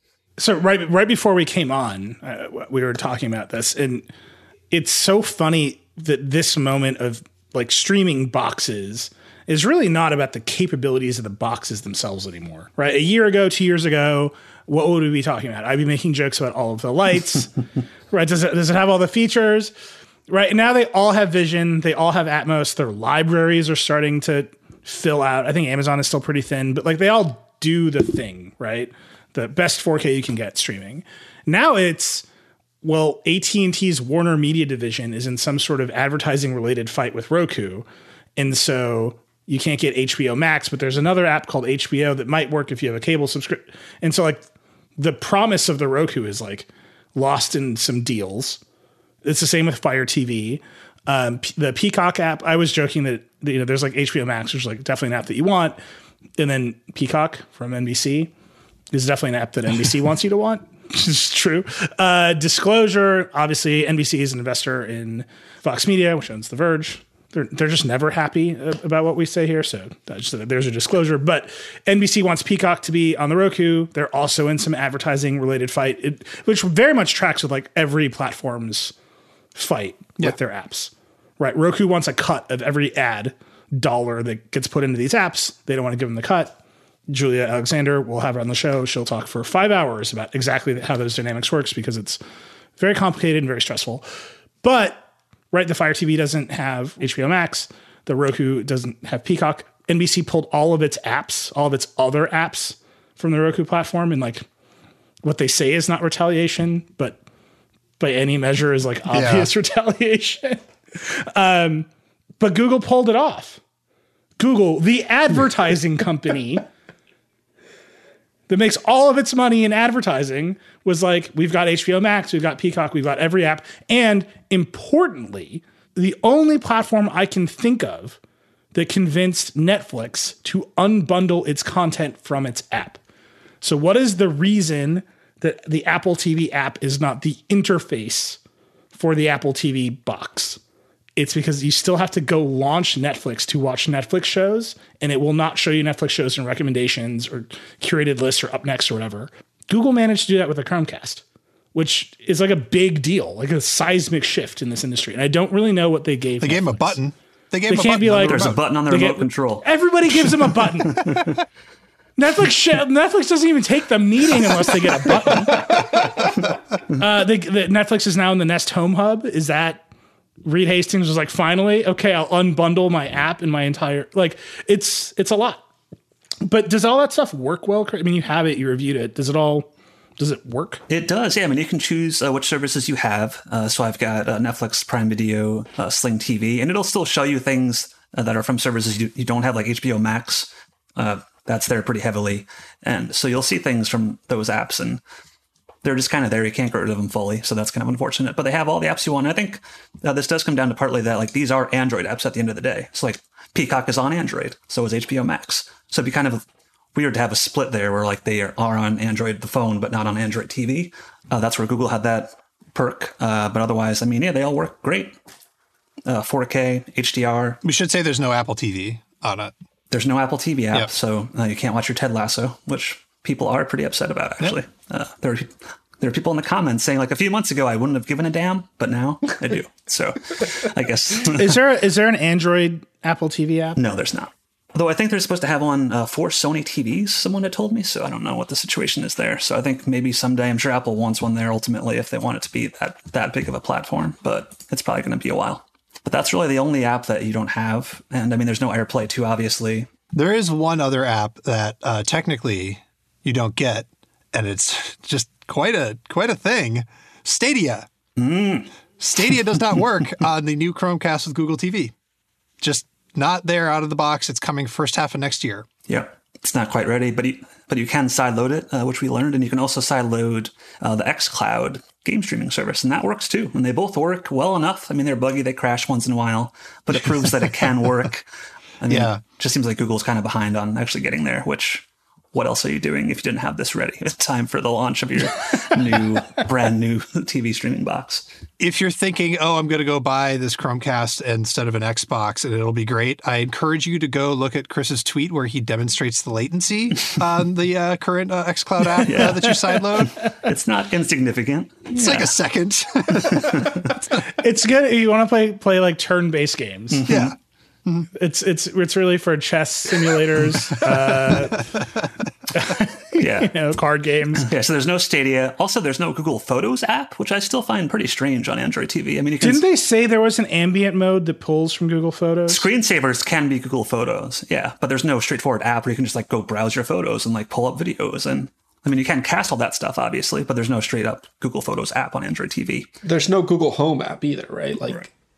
So right right before we came on, uh, we were talking about this, and it's so funny that this moment of like streaming boxes is really not about the capabilities of the boxes themselves anymore, right? A year ago, two years ago, what would we be talking about? I'd be making jokes about all of the lights, right? Does it, does it have all the features, right? And now they all have vision. They all have Atmos. Their libraries are starting to fill out. I think Amazon is still pretty thin, but like they all do the thing, right? The best four K you can get streaming. Now it's, well, A T and T's Warner Media division is in some sort of advertising related fight with Roku. And so you can't get H B O Max, but there's another app called H B O that might work if you have a cable subscription. And so like the promise of the Roku is like lost in some deals. It's the same with Fire T V. Um, the Peacock app, I was joking that, you know, there's like H B O Max, which is like definitely an app that you want. And then Peacock from N B C is definitely an app that N B C wants you to want. Which is true. Uh, disclosure, obviously, N B C is an investor in Fox Media, which owns The Verge. They're, they're just never happy about what we say here. So just, there's a disclosure. But N B C wants Peacock to be on the Roku. They're also in some advertising related fight, it, which very much tracks with like every platform's fight yeah. with their apps. Right? Roku wants a cut of every ad dollar that gets put into these apps. They don't want to give them the cut. Julia Alexander, we'll have her on the show. She'll talk for five hours about exactly how those dynamics works because it's very complicated and very stressful. But right, the Fire T V doesn't have H B O Max. The Roku doesn't have Peacock. N B C pulled all of its apps, all of its other apps from the Roku platform. And like what they say is not retaliation, but by any measure is like obvious yeah. retaliation. um, but Google pulled it off. Google, the advertising company that makes all of its money in advertising, was like, we've got H B O Max, we've got Peacock, we've got every app. And importantly, the only platform I can think of that convinced Netflix to unbundle its content from its app. So what is the reason that the Apple T V app is not the interface for the Apple T V box? It's because you still have to go launch Netflix to watch Netflix shows, and it will not show you Netflix shows in recommendations or curated lists or up next or whatever. Google managed to do that with the Chromecast, which is like a big deal, like a seismic shift in this industry. And I don't really know what they gave. They Netflix. gave him a button. They gave they him a can't button. Be like, there's a button on the remote get, control. Everybody gives them a button. Netflix sh- Netflix doesn't even take the meeting unless they get a button. uh, they, the, Netflix is now in the Nest Home Hub. Is that Reed Hastings was like, finally, okay, I'll unbundle my app and my entire, like, it's it's a lot. But does all that stuff work well? I mean, you have it, you reviewed it. Does it all, does it work? It does, yeah. I mean, you can choose uh, which services you have. Uh, so I've got uh, Netflix, Prime Video, uh, Sling T V, and it'll still show you things uh, that are from services you, you don't have, like H B O Max. Uh, that's there pretty heavily. And so you'll see things from those apps, and they're just kind of there. You can't get rid of them fully. So that's kind of unfortunate. But they have all the apps you want. And I think uh, this does come down to partly that, like, these are Android apps at the end of the day. So, like, Peacock is on Android. So is H B O Max. So it'd be kind of weird to have a split there where, like, they are on Android, the phone, but not on Android T V. Uh, that's where Google had that perk. Uh, but otherwise, I mean, yeah, they all work great. Uh, four K, H D R. We should say there's no Apple T V on it. There's no Apple T V app. Yep. So uh, you can't watch your Ted Lasso, which people are pretty upset about, actually. Yep. Uh, there are There are people in the comments saying, like, a few months ago, I wouldn't have given a damn, but now I do. So I guess. is there is there an Android Apple T V app? No, there's not. Although I think they're supposed to have one uh, for Sony T Vs, someone had told me. So I don't know what the situation is there. So I think maybe someday, I'm sure Apple wants one there ultimately if they want it to be that, that big of a platform. But it's probably going to be a while. But that's really the only app that you don't have. And I mean, there's no AirPlay too, obviously. There is one other app that uh, technically you don't get. And it's just quite a quite a thing. Stadia. Mm. Stadia does not work on the new Chromecast with Google T V. Just not there out of the box. It's coming first half of next year. Yeah, it's not quite ready, but you, but you can sideload it, uh, which we learned, and you can also sideload uh, the xCloud game streaming service, and that works too. And they both work well enough. I mean, they're buggy, they crash once in a while, but it proves that it can work. I mean, yeah. It just seems like Google's kind of behind on actually getting there, which... What else are you doing if you didn't have this ready? It's time for the launch of your new, brand new T V streaming box. If you're thinking, oh, I'm going to go buy this Chromecast instead of an Xbox and it'll be great, I encourage you to go look at Chris's tweet where he demonstrates the latency on the uh, current uh, xCloud app yeah. uh, that you sideload. It's not insignificant. It's yeah. like a second. It's good. You want to play play like turn-based games. Mm-hmm. Yeah. Mm-hmm. It's it's it's really for chess simulators, uh, yeah, you know, card games. Yeah, so there's no Stadia. Also, there's no Google Photos app, which I still find pretty strange on Android T V. I mean, you can didn't they say there was an ambient mode that pulls from Google Photos? Screensavers can be Google Photos, yeah, but there's no straightforward app where you can just like go browse your photos and like pull up videos. And I mean, you can cast all that stuff, obviously, but there's no straight up Google Photos app on Android T V. There's no Google Home app either, right? Like. Right.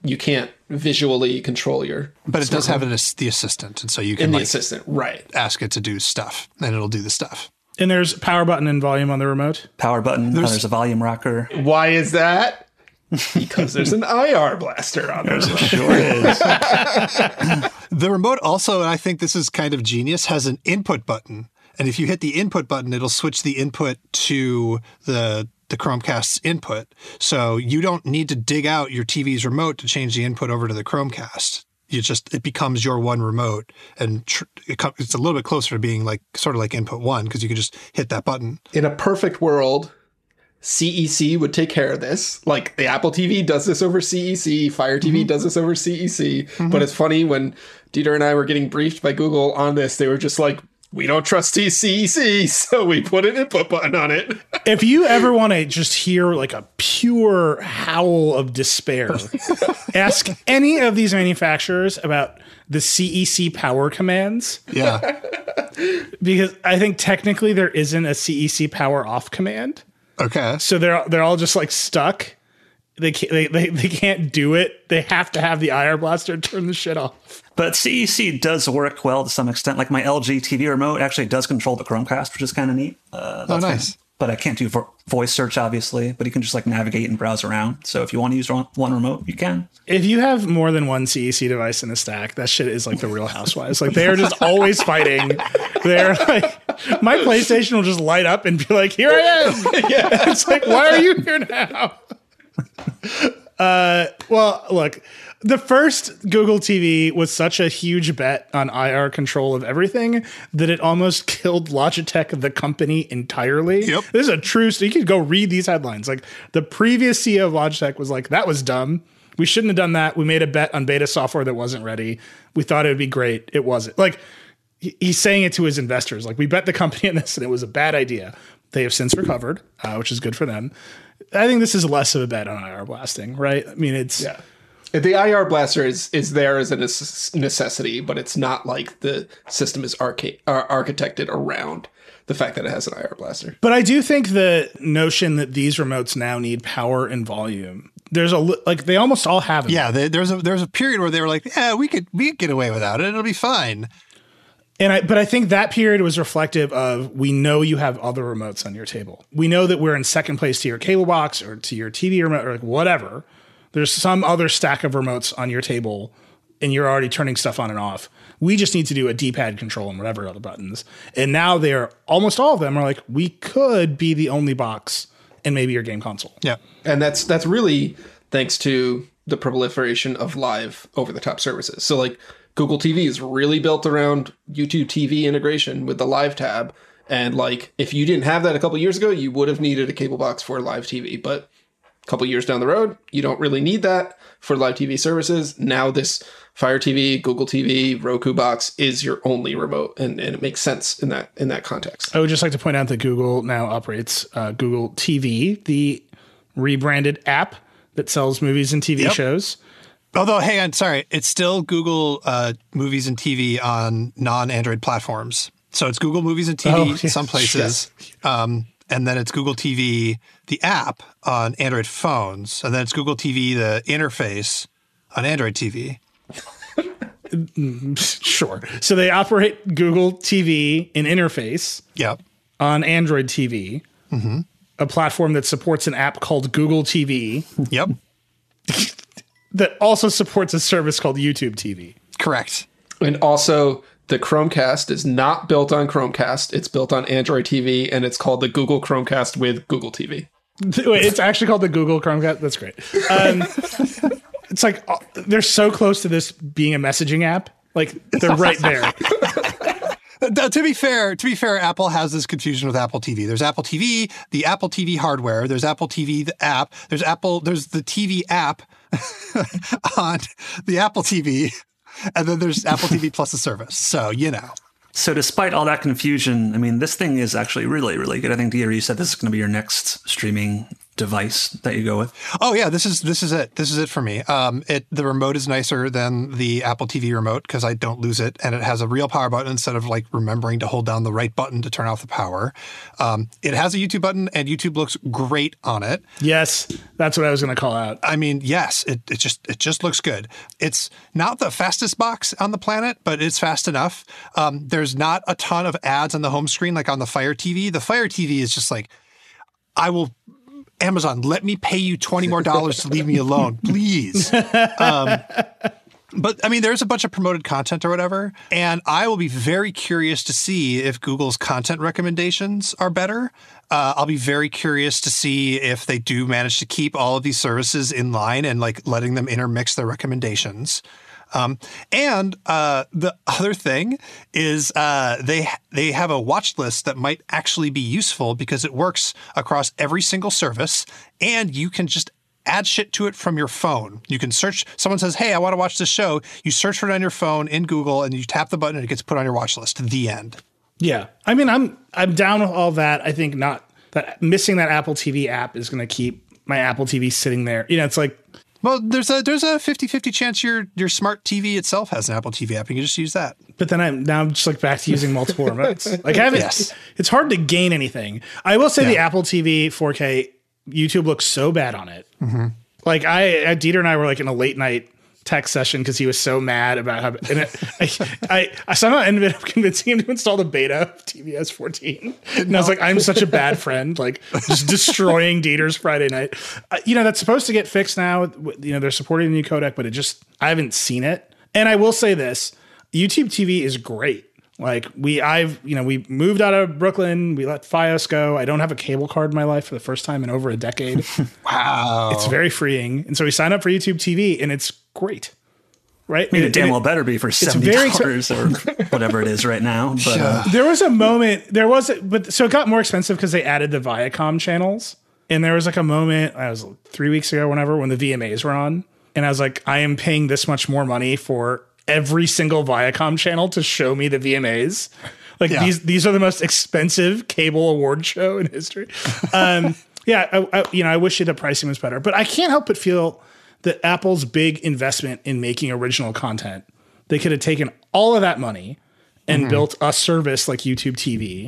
you can't visually control your. But it does have an, the assistant, and so you can and the like, assistant, right? Ask it to do stuff, and it'll do the stuff. And there's power button and volume on the remote. Power button. There's, there's a volume rocker. Why is that? Because there's an I R blaster on there. Sure is. The remote also, and I think this is kind of genius, has an input button. And if you hit the input button, it'll switch the input to the the Chromecast's input. So you don't need to dig out your T V's remote to change the input over to the Chromecast. You just, it becomes your one remote, and tr- it co- it's a little bit closer to being like sort of like input one, because you can just hit that button. In a perfect world, C E C would take care of this. Like the Apple T V does this over C E C, Fire T V mm-hmm. does this over C E C. Mm-hmm. But it's funny, when Dieter and I were getting briefed by Google on this, they were just like, we don't trust C E C, so we put an input button on it. If you ever want to just hear like a pure howl of despair, ask any of these manufacturers about the C E C power commands. Yeah. Because I think technically there isn't a C E C power off command. Okay. So they're they're all just like stuck. They can't, they, they, they can't do it. They have to have the I R blaster turn the shit off. But C E C does work well to some extent. Like my L G T V remote actually does control the Chromecast, which is kind of neat. Uh, oh, nice. Kind of, but I can't do vo- voice search, obviously. But you can just like navigate and browse around. So if you want to use one remote, you can. If you have more than one C E C device in a stack, that shit is like the Real Housewives. Like they are just always fighting. They're like, my PlayStation will just light up and be like, here I am. Yeah. It's like, why are you here now? Uh, well, look, the first Google T V was such a huge bet on I R control of everything that it almost killed Logitech, the company, entirely. Yep. This is a true story. You could go read these headlines. Like the previous C E O of Logitech was like, that was dumb. We shouldn't have done that. We made a bet on beta software that wasn't ready. We thought it would be great. It wasn't. Like he's saying it to his investors. Like we bet the company on this and it was a bad idea. They have since recovered, uh, which is good for them. I think this is less of a bet on I R blasting, right? I mean, it's yeah. The I R blaster is is there as a necessity, but it's not like the system is arca- uh, architected around the fact that it has an I R blaster. But I do think the notion that these remotes now need power and volume. There's a like they almost all have it. Yeah, they, there's a there's a period where they were like, yeah, we could we could get away without it. It'll be fine. And I, but I think that period was reflective of, we know you have other remotes on your table. We know that we're in second place to your cable box or to your T V remote or like whatever. There's some other stack of remotes on your table and you're already turning stuff on and off. We just need to do a D-pad control and whatever other buttons. And now they're almost all of them are like, we could be the only box and maybe your game console. Yeah. And that's, that's really thanks to the proliferation of live over-the-top services. So like, Google T V is really built around YouTube T V integration with the Live tab. And like, if you didn't have that a couple years ago, you would have needed a cable box for Live T V. But a couple years down the road, you don't really need that for Live T V services. Now this Fire T V, Google T V, Roku box is your only remote. And, and it makes sense in that in that context. I would just like to point out that Google now operates uh, Google T V, the rebranded app that sells movies and T V yep. shows. Although, hey, I'm sorry, it's still Google uh, Movies and T V on non-Android platforms. So it's Google Movies and T V oh, in yes, some places, yes. um, and then it's Google T V, the app, on Android phones, and then it's Google T V, the interface, on Android T V. Sure. So they operate Google T V in interface yep. on Android T V, mm-hmm. a platform that supports an app called Google T V. Yep. That also supports a service called YouTube T V. Correct. And also, the Chromecast is not built on Chromecast. It's built on Android T V, and it's called the Google Chromecast with Google T V. Wait, it's actually called the Google Chromecast? That's great. Um, it's like, they're so close to this being a messaging app. Like, they're right there. To be fair, to be fair, Apple has this confusion with Apple T V. There's Apple T V, the Apple T V hardware. There's Apple T V, the app. There's Apple. There's the T V app on the Apple T V, and then there's Apple T V plus a service. So you know. So despite all that confusion, I mean, this thing is actually really, really good. I think, Dieter, you said this is going to be your next streaming device that you go with? Oh yeah, this is this is it. This is it for me. Um, it the remote is nicer than the Apple T V remote because I don't lose it, and it has a real power button instead of like remembering to hold down the right button to turn off the power. Um, it has a YouTube button, and YouTube looks great on it. Yes, that's what I was going to call out. I mean, yes, it it just it just looks good. It's not the fastest box on the planet, but it's fast enough. Um, there's not a ton of ads on the home screen like on the Fire T V. The Fire T V is just like, I will. Amazon, let me pay you twenty more dollars to leave me alone, please. Um, but I mean, there's a bunch of promoted content or whatever, and I will be very curious to see if Google's content recommendations are better. Uh, I'll be very curious to see if they do manage to keep all of these services in line and like letting them intermix their recommendations. Um, and uh, the other thing is uh, they they have a watch list that might actually be useful because it works across every single service, and you can just add shit to it from your phone. You can search. Someone says, "Hey, I want to watch this show." You search for it on your phone in Google, and you tap the button, and it gets put on your watch list. The end. Yeah, I mean, I'm I'm down with all that. I think not that missing that Apple T V app is going to keep my Apple T V sitting there. You know, it's like. Well, there's a there's a fifty-fifty chance your your smart T V itself has an Apple T V app. You can just use that. But then I'm now I'm just like back to using multiple remotes. Like I haven't. Yes. It's hard to gain anything. I will say yeah. the Apple T V four K YouTube looks so bad on it. Mm-hmm. Like I, Dieter and I were like in a late night tech session because he was so mad about how. And it, I, I I somehow ended up convincing him to install the beta of T V S fourteen, and no. I was like, I'm such a bad friend, like just destroying Dieter's Friday night. Uh, you know that's supposed to get fixed now. You know they're supporting the new codec, but it just I haven't seen it. And I will say this: YouTube T V is great. Like we, I've, you know, we moved out of Brooklyn. We let Fios go. I don't have a cable card in my life for the first time in over a decade. Wow. It's very freeing. And so we signed up for YouTube T V and it's great. Right. I mean, it damn well better be for seventy dollars or whatever it is right now. But uh, there was a moment, there was, a, but so it got more expensive because they added the Viacom channels. And there was like a moment, I was three weeks ago, whenever, when the V M As were on. And I was like, I am paying this much more money for every single Viacom channel to show me the V M As. Like yeah. these, these are the most expensive cable award show in history. Um, yeah, I, I, you know, I wish the pricing was better, but I can't help but feel that Apple's big investment in making original content, they could have taken all of that money and mm-hmm. built a service like YouTube T V,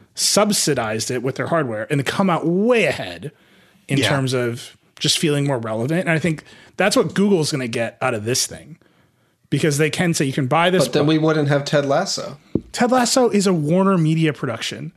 subsidized it with their hardware, and come out way ahead in yeah. terms of just feeling more relevant. And I think that's what Google's going to get out of this thing. Because they can say you can buy this. But then book. We wouldn't have Ted Lasso. Ted Lasso is a Warner Media production.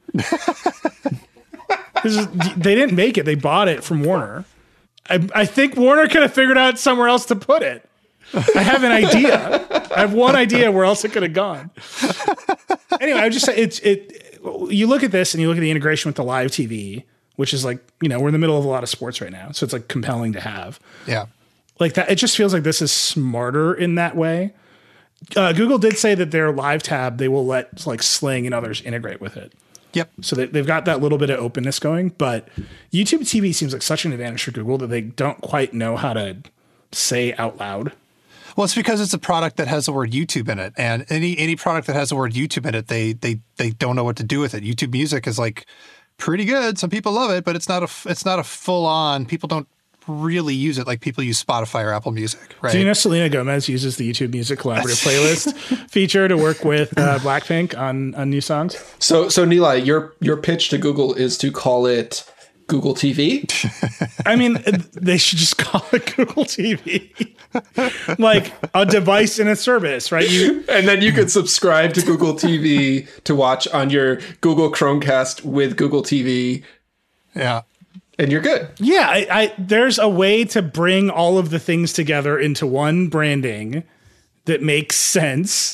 is, they didn't make it. They bought it from Warner. I, I think Warner could have figured out somewhere else to put it. I have an idea. I have one idea where else it could have gone. Anyway, I would just say it's it. You look at this and you look at the integration with the live T V, which is like, you know, we're in the middle of a lot of sports right now. So it's like compelling to have. Yeah. Like that, it just feels like this is smarter in that way. Uh, Google did say that their live tab, they will let like Sling and others integrate with it. Yep. So they, they've got that little bit of openness going, but YouTube T V seems like such an advantage for Google that they don't quite know how to say out loud. Well, it's because it's a product that has the word YouTube in it, and any any product that has the word YouTube in it, they they they don't know what to do with it. YouTube Music is like pretty good. Some people love it, but it's not a it's not a full on. People don't really use it like people use Spotify or Apple Music, right? Do you know Selena Gomez uses the YouTube Music Collaborative Playlist feature to work with uh, Blackpink on, on new songs? So, so Nilay, your your pitch to Google is to call it Google T V? I mean, they should just call it Google T V. Like a device and a service, right? You and then you could subscribe to Google T V to watch on your Google Chromecast with Google T V. Yeah. And you're good. Yeah, I, I, there's a way to bring all of the things together into one branding that makes sense.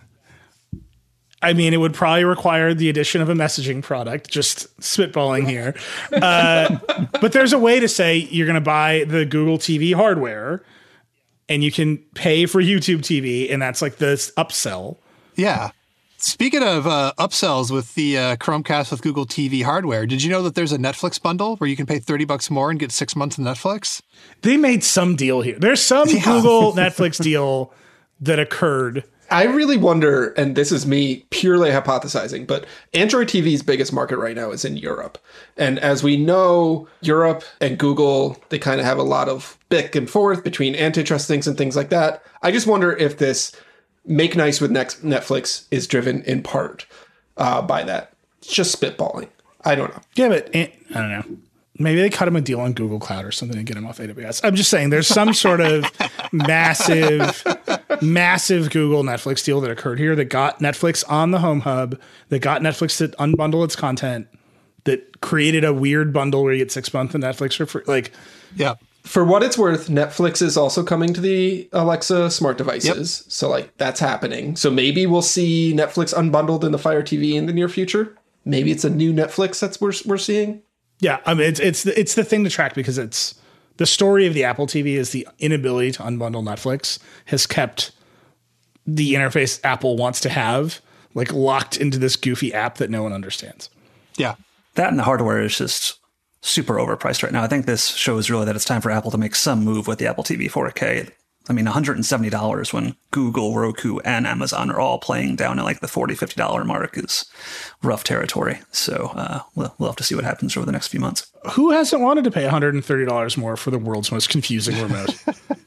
I mean, it would probably require the addition of a messaging product, just spitballing here. Uh, but there's a way to say you're going to buy the Google T V hardware and you can pay for YouTube T V, and that's like this upsell. Yeah. Speaking of uh, upsells with the uh, Chromecast with Google T V hardware, did you know that there's a Netflix bundle where you can pay thirty bucks more and get six months of Netflix? They made some deal here. There's some yeah. Google Netflix deal that occurred I really wonder, and this is me purely hypothesizing, but Android T V's biggest market right now is in Europe. And as we know, Europe and Google, they kind of have a lot of back and forth between antitrust things and things like that. I just wonder if this make nice with next Netflix is driven in part uh, by that. It's just spitballing. I don't know. Yeah, but I don't know. Maybe they cut him a deal on Google Cloud or something to get him off A W S. I'm just saying there's some sort of massive, massive Google Netflix deal that occurred here that got Netflix on the Home Hub, that got Netflix to unbundle its content, that created a weird bundle where you get six months of Netflix for free. Like, yeah. For what it's worth, Netflix is also coming to the Alexa smart devices. Yep. So like that's happening. So maybe we'll see Netflix unbundled in the Fire T V in the near future. Maybe it's a new Netflix that's we're, we're seeing. Yeah, I mean, it's it's the, it's the thing to track because it's the story of the Apple T V is the inability to unbundle Netflix has kept the interface Apple wants to have like locked into this goofy app that no one understands. Yeah, that and the hardware is just super overpriced right now. I think this shows really that it's time for Apple to make some move with the Apple T V four K. I mean, one hundred seventy dollars when Google, Roku, and Amazon are all playing down at like the forty dollars, fifty dollars mark is rough territory. So uh, we'll, we'll have to see what happens over the next few months. Who hasn't wanted to pay one hundred thirty dollars more for the world's most confusing remote?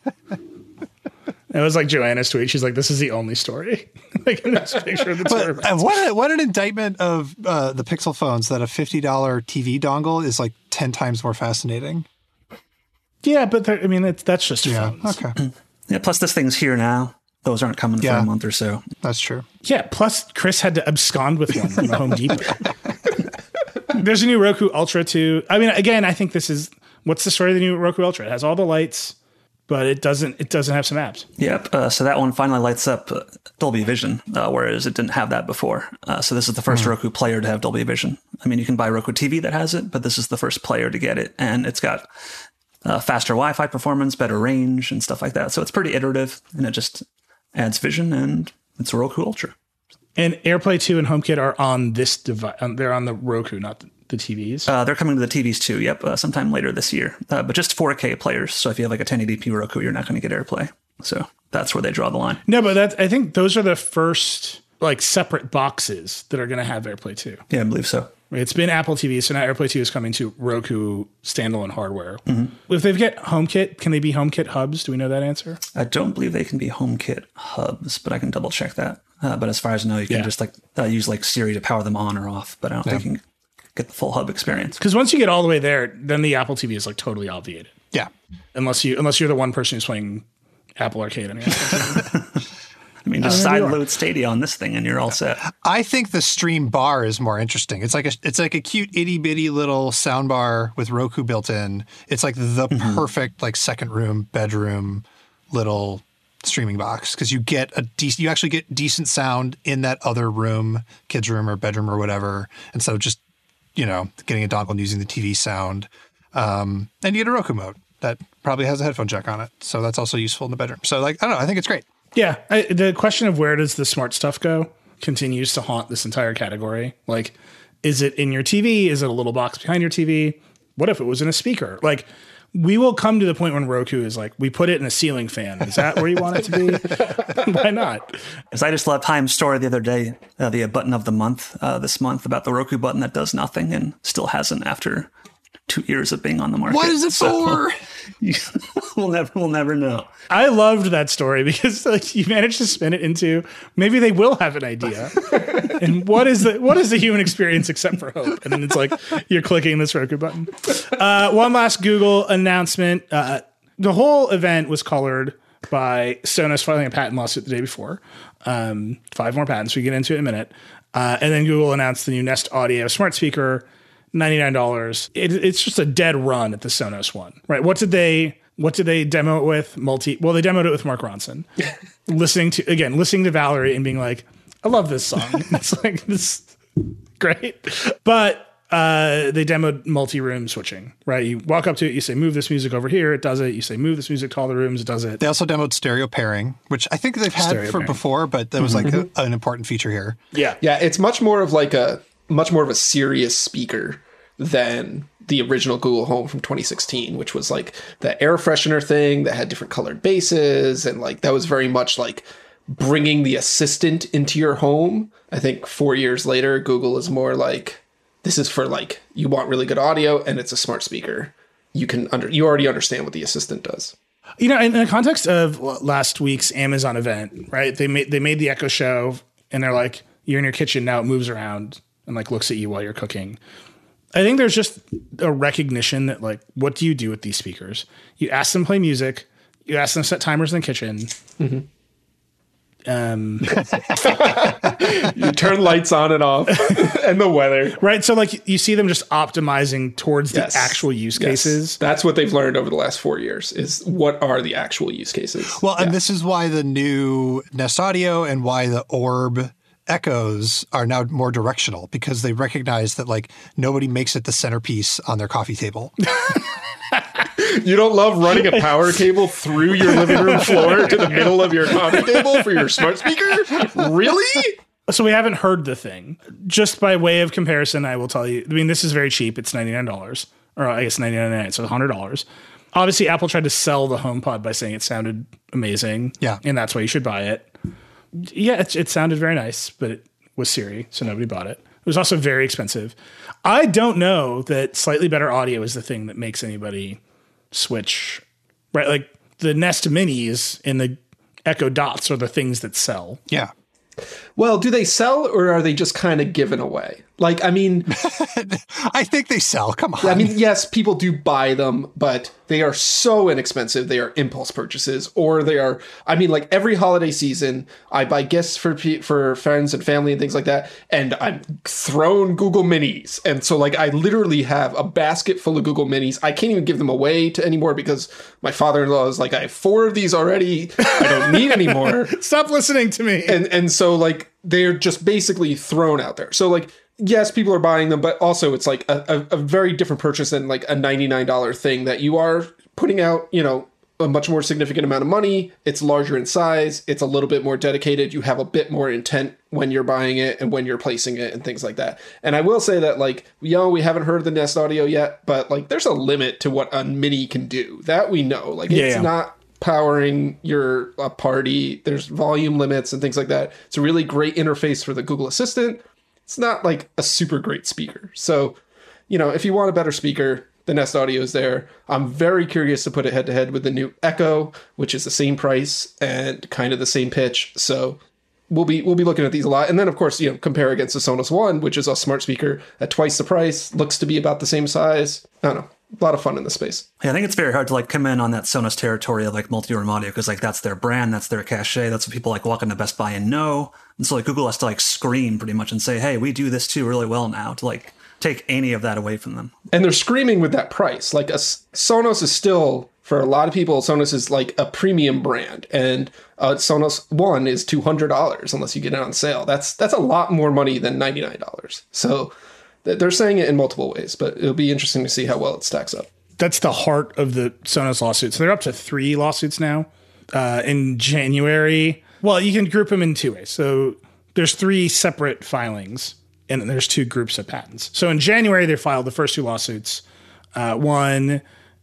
It was like Joanna's tweet. She's like, this is the only story. Like in this picture of the but, uh, what, a, what an indictment of uh, the Pixel phones that a fifty dollars T V dongle is like ten times more fascinating. Yeah, but I mean, it's, that's just yeah, phones. Okay. Yeah, plus this thing's here now. Those aren't coming yeah, for a month or so. That's true. Yeah, plus Chris had to abscond with one from the Home Depot. There's a new Roku Ultra too. I mean, again, I think this is, what's the story of the new Roku Ultra? It has all the lights, but it doesn't it doesn't have some apps. Yep. Uh, so that one finally lights up uh, Dolby Vision, uh, whereas it didn't have that before. Uh, so this is the first mm. Roku player to have Dolby Vision. I mean, you can buy Roku T V that has it, but this is the first player to get it. And it's got Uh, faster Wi-Fi performance, better range, and stuff like that. So it's pretty iterative, and it just adds vision, and it's a Roku Ultra. And AirPlay two and HomeKit are on this device. Um, they're on the Roku, not the, the T Vs. Uh, they're coming to the T Vs too. Yep, uh, sometime later this year. Uh, but just four K players. So if you have like a ten eighty p Roku, you're not going to get AirPlay. So that's where they draw the line. No, but that's, I think those are the first like separate boxes that are going to have AirPlay two. Yeah, I believe so. It's been Apple T V, so now AirPlay two is coming to Roku standalone hardware. Mm-hmm. If they get HomeKit, can they be HomeKit hubs? Do we know that answer? I don't believe they can be HomeKit hubs, but I can double check that. Uh, but as far as I know, you can yeah. just like uh, use like Siri to power them on or off, but I don't yeah. think you can get the full hub experience. Because once you get all the way there, then the Apple T V is like totally obviated. Yeah, unless you unless you're the one person who's playing Apple Arcade on your I mean, just side load Stadia on this thing and you're all set. I think the Stream bar is more interesting. It's like a it's like a cute itty bitty little sound bar with Roku built in. It's like the mm-hmm. perfect like second room, bedroom little streaming box because you get a decent you actually get decent sound in that other room, kids' room or bedroom or whatever, instead of just, you know, getting a dongle and using the T V sound. Um, and you get a Roku mode that probably has a headphone jack on it. So that's also useful in the bedroom. So like, I don't know, I think it's great. Yeah, I, the question of where does the smart stuff go continues to haunt this entire category. Like, is it in your T V? Is it a little box behind your T V? What if it was in a speaker? Like, we will come to the point when Roku is like, we put it in a ceiling fan. Is that where you want it to be? Why not? As I just left Haim's story the other day, uh, the button of the month uh, this month about the Roku button that does nothing and still hasn't after two years of being on the market. What is it so, for? You, we'll never, we'll never know. I loved that story because like you managed to spin it into maybe they will have an idea, and what is the what is the human experience except for hope? And then it's like you're clicking this Roku button. Uh, one last Google announcement: uh, the whole event was colored by Sonos filing a patent lawsuit the day before. Um, five more patents. We get into it in a minute, uh, and then Google announced the new Nest Audio smart speaker. ninety-nine dollars. It, it's just a dead run at the Sonos one, right? What did they, what did they demo it with? Multi, well, they demoed it with Mark Ronson. listening to, again, listening to Valerie and being like, I love this song. It's like, this great. But uh, they demoed multi-room switching, right? You walk up to it, you say, move this music over here. It does it. You say, move this music to all the rooms. It does it. They also demoed stereo pairing, which I think they've had stereo for pairing. before, but that was like mm-hmm. a, an important feature here. Yeah. Yeah. It's much more of like a, much more of a serious speaker than the original Google Home from twenty sixteen, which was like the air freshener thing that had different colored bases. And like, that was very much like bringing the assistant into your home. I think four years later, Google is more like, this is for like, you want really good audio and it's a smart speaker. You can under, you already understand what the assistant does. You know, in the context of last week's Amazon event, right? They made, they made the Echo Show and they're like, you're in your kitchen now, it moves around and like looks at you while you're cooking. I think there's just a recognition that like, what do you do with these speakers? You ask them to play music. You ask them to set timers in the kitchen. Mm-hmm. Um, you turn lights on and off and the weather. Right. So like you see them just optimizing towards yes. the actual use cases. Yes. That's what they've learned over the last four years is what are the actual use cases. Well, and yeah. this is why the new Nest Audio and why the Orb Echoes are now more directional, because they recognize that like nobody makes it the centerpiece on their coffee table. You don't love running a power cable through your living room floor to the middle of your coffee table for your smart speaker? Really? So we haven't heard the thing. Just by way of comparison, I will tell you, I mean, this is very cheap. It's ninety-nine dollars, or I guess ninety-nine ninety-nine, so one hundred dollars. Obviously, Apple tried to sell the HomePod by saying it sounded amazing. Yeah. And that's why you should buy it. Yeah, it, it sounded very nice, but it was Siri, so nobody bought it. It was also very expensive. I don't know that slightly better audio is the thing that makes anybody switch, right? Like the Nest Minis and the Echo Dots are the things that sell. Yeah. Well, do they sell or are they just kind of given away? Like, I mean, I think they sell. Come on. I mean, yes, people do buy them, but they are so inexpensive. They are impulse purchases, or they are, I mean, like every holiday season, I buy gifts for for friends and family and things like that. And I'm thrown Google Minis. And so like, I literally have a basket full of Google Minis. I can't even give them away to anymore because my father-in-law is like, I have four of these already. I don't need any more. Stop listening to me. And, and so like, they're just basically thrown out there. So like, yes, people are buying them, but also it's like a, a, a very different purchase than like a ninety-nine dollars thing that you are putting out, you know, a much more significant amount of money. It's larger in size. It's a little bit more dedicated. You have a bit more intent when you're buying it and when you're placing it and things like that. And I will say that like, you know, we haven't heard the Nest Audio yet, but like there's a limit to what a Mini can do. That we know. Like it's yeah. not powering your uh, party. There's volume limits and things like that. It's a really great interface for the Google Assistant. It's not like a super great speaker. So, you know, if you want a better speaker, the Nest Audio is there. I'm very curious to put it head to head with the new Echo, which is the same price and kind of the same pitch. So we'll be we'll be looking at these a lot. And then, of course, you know, compare against the Sonos One, which is a smart speaker at twice the price, looks to be about the same size. I don't know. A lot of fun in the space. Yeah, I think it's very hard to like come in on that Sonos territory of like multi-room audio because like that's their brand, that's their cachet, that's what people like walk into Best Buy and know. And so like Google has to like scream pretty much and say, hey, we do this too really well now, to like take any of that away from them. And they're screaming with that price. Like a, Sonos is still, for a lot of people, Sonos is like a premium brand, and uh, Sonos One is two hundred dollars unless you get it on sale. That's that's a lot more money than ninety-nine dollars. So they're saying it in multiple ways, but it'll be interesting to see how well it stacks up. That's the heart of the Sonos lawsuits. They're up to three lawsuits now. Uh, in January, well, you can group them in two ways. So there's three separate filings, and then there's two groups of patents. So in January, they filed the first two lawsuits, uh, one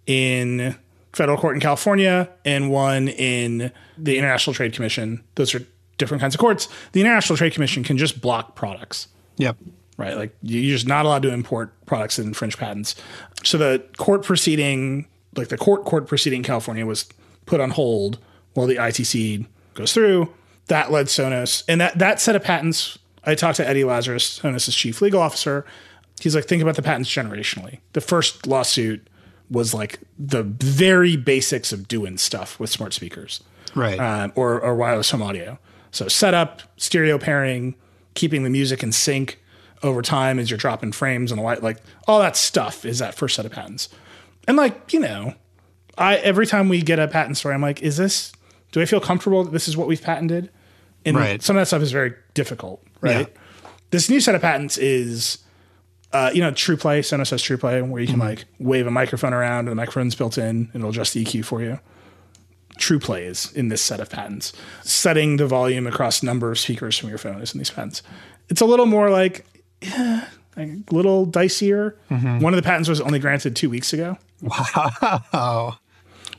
in federal court in California and one in the International Trade Commission. Those are different kinds of courts. The International Trade Commission can just block products. Yep. Right, like you're just not allowed to import products that infringe patents. So the court proceeding, like the court court proceeding in California, was put on hold while the I T C goes through. That led Sonos, and that that set of patents. I talked to Eddie Lazarus, Sonos' chief legal officer. He's like, think about the patents generationally. The first lawsuit was like the very basics of doing stuff with smart speakers, right, um, or or wireless home audio. So setup, stereo pairing, keeping the music in sync over time as you're dropping frames on the white, like all that stuff is that first set of patents. And like, you know, I, every time we get a patent story, I'm like, is this, do I feel comfortable that this is what we've patented? And right. some of that stuff is very difficult, right? Yeah. This new set of patents is, uh, you know, TruePlay, Sonos has TruePlay, where you can mm-hmm. like wave a microphone around and the microphone's built in and it'll adjust the E Q for you. TruePlay is in this set of patents. Setting the volume across number of speakers from your phone is in these patents. It's a little more like, yeah, a little dicier. Mm-hmm. One of the patents was only granted two weeks ago. Wow. But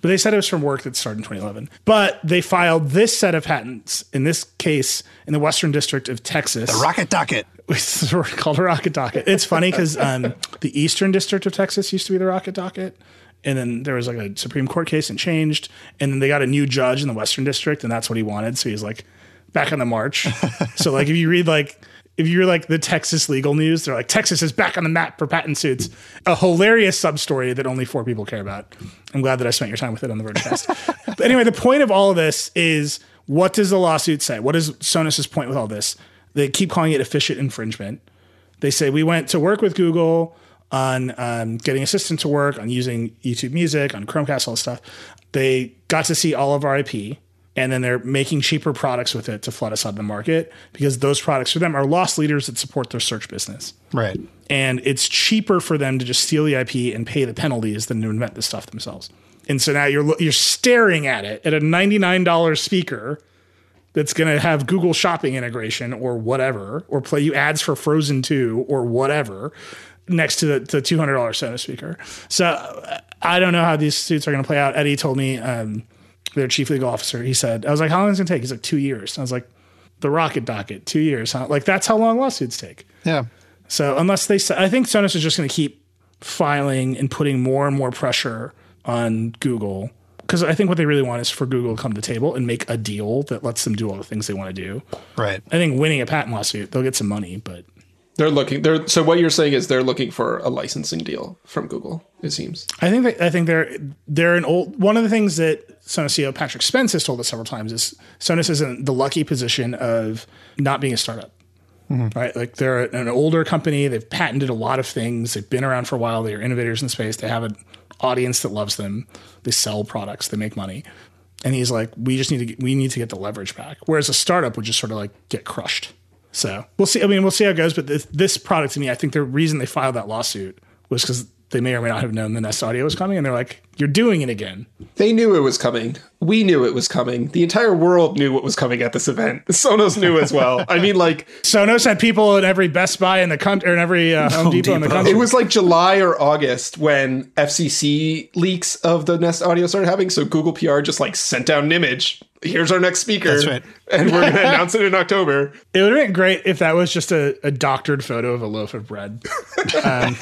But they said it was from work that started in twenty eleven. But they filed this set of patents, in this case, in the Western District of Texas. The Rocket Docket. It's called a Rocket Docket. It's funny because um, the Eastern District of Texas used to be the Rocket Docket. And then there was like a Supreme Court case and changed. And then they got a new judge in the Western District, and that's what he wanted. So he's like back on the march. So like if you read like, if you're like the Texas legal news, they're like, Texas is back on the map for patent suits. A hilarious sub-story that only four people care about. I'm glad that I spent your time with it on the Vergecast. But anyway, the point of all of this is, what does the lawsuit say? What is Sonos' point with all this? They keep calling it efficient infringement. They say, we went to work with Google on um, getting Assistant to work, on using YouTube Music, on Chromecast, all this stuff. They got to see all of our I P. And then they're making cheaper products with it to flood us out of the market, because those products for them are loss leaders that support their search business. Right. And it's cheaper for them to just steal the I P and pay the penalties than to invent this stuff themselves. And so now you're you're staring at it, at a ninety-nine dollars speaker that's going to have Google Shopping integration or whatever, or play you ads for Frozen two or whatever, next to the, the two hundred dollars Sonos speaker. So I don't know how these suits are going to play out. Eddie told me... Um, their chief legal officer, he said, I was like, how long is it going to take? He's like, two years. And I was like, the Rocket Docket, two years. Huh? Like, that's how long lawsuits take. Yeah. So unless they, I think Sonos is just going to keep filing and putting more and more pressure on Google, because I think what they really want is for Google to come to the table and make a deal that lets them do all the things they want to do. Right. I think winning a patent lawsuit, they'll get some money, but... They're looking. They're so what you're saying is they're looking for a licensing deal from Google. It seems. I think. They, I think they're they're an old. One of the things that Sonos C E O Patrick Spence has told us several times is Sonos is in the lucky position of not being a startup. Mm-hmm. Right, like they're an older company. They've patented a lot of things. They've been around for a while. They're innovators in the space. They have an audience that loves them. They sell products. They make money. And he's like, we just need to get, we need to get the leverage back. Whereas a startup would just sort of like get crushed. So we'll see. I mean, we'll see how it goes. But this, this product, to me, I think the reason they filed that lawsuit was because they may or may not have known the Nest Audio was coming. And they're like, you're doing it again. They knew it was coming. We knew it was coming. The entire world knew what was coming at this event. Sonos knew as well. I mean, like... Sonos had people in every Best Buy in the country, or in every uh, Home, Home Depot, Depot in the country. It was like July or August when F C C leaks of the Nest Audio started happening. So Google P R just like sent out an image. Here's our next speaker. That's right. And we're going to announce it in October. It would have been great if that was just a, a doctored photo of a loaf of bread. Um,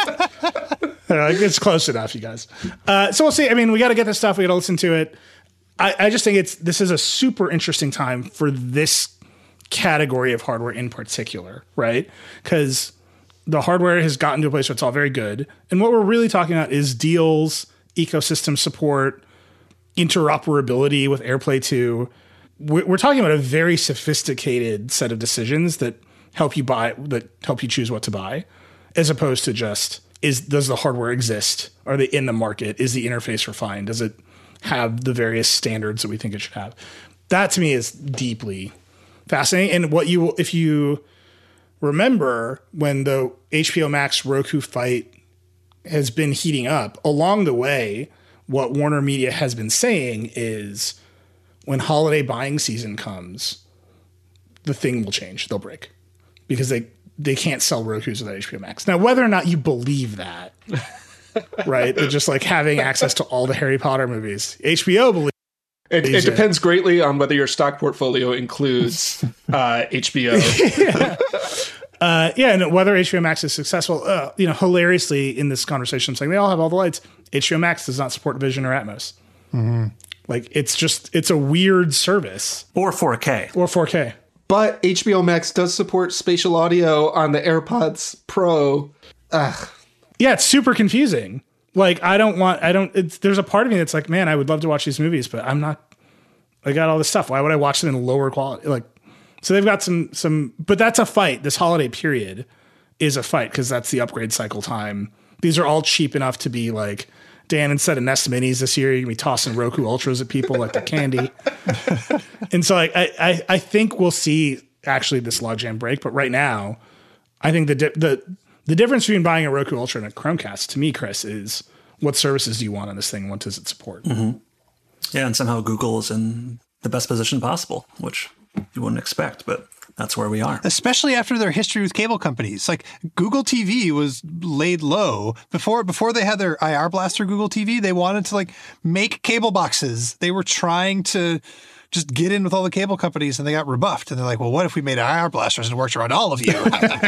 it's close enough, you guys. Uh, so we'll see. I mean, we got to get this stuff. We got to listen to it. I, I just think it's this is a super interesting time for this category of hardware in particular, right? Because the hardware has gotten to a place where it's all very good. And what we're really talking about is deals, ecosystem support, interoperability with AirPlay two. We're, we're talking about a very sophisticated set of decisions that help you buy, that help you choose what to buy, as opposed to just, is does the hardware exist? Are they in the market? Is the interface refined? Does it have the various standards that we think it should have? That to me is deeply fascinating. And what you, if you remember when the H B O Max Roku fight has been heating up, along the way, what Warner Media has been saying is when holiday buying season comes, the thing will change. They'll break because they, they can't sell Rokus without H B O Max. Now, whether or not you believe that, right? They're just like having access to all the Harry Potter movies. H B O believes it. It, it depends greatly on whether your stock portfolio includes uh, H B O. yeah. Uh, yeah, and whether H B O Max is successful, uh, you know, hilariously in this conversation, I'm saying they all have all the lights. H B O Max does not support Vision or Atmos. Mm-hmm. Like, it's just, it's a weird service. Or four K. Or four K. But H B O Max does support spatial audio on the AirPods Pro. Ugh. Yeah, it's super confusing. Like, I don't want, I don't, it's, there's a part of me that's like, man, I would love to watch these movies, but I'm not, I got all this stuff. Why would I watch them in lower quality? Like, so they've got some, some, but that's a fight. This holiday period is a fight because that's the upgrade cycle time. These are all cheap enough to be like, Dan, instead of Nest Minis this year, you're going to be tossing Roku Ultras at people like they're candy. And so like, I, I, I think we'll see actually this logjam break. But right now, I think the, di- the, the difference between buying a Roku Ultra and a Chromecast to me, Chris, is what services do you want on this thing? What does it support? Mm-hmm. Yeah, and somehow Google is in the best position possible, which you wouldn't expect, but that's where we are. Especially after their history with cable companies. Like Google T V was laid low before before they had their I R blaster Google T V. They wanted to like make cable boxes. They were trying to just get in with all the cable companies, and they got rebuffed. And they're like, well, what if we made I R blasters and worked around all of you?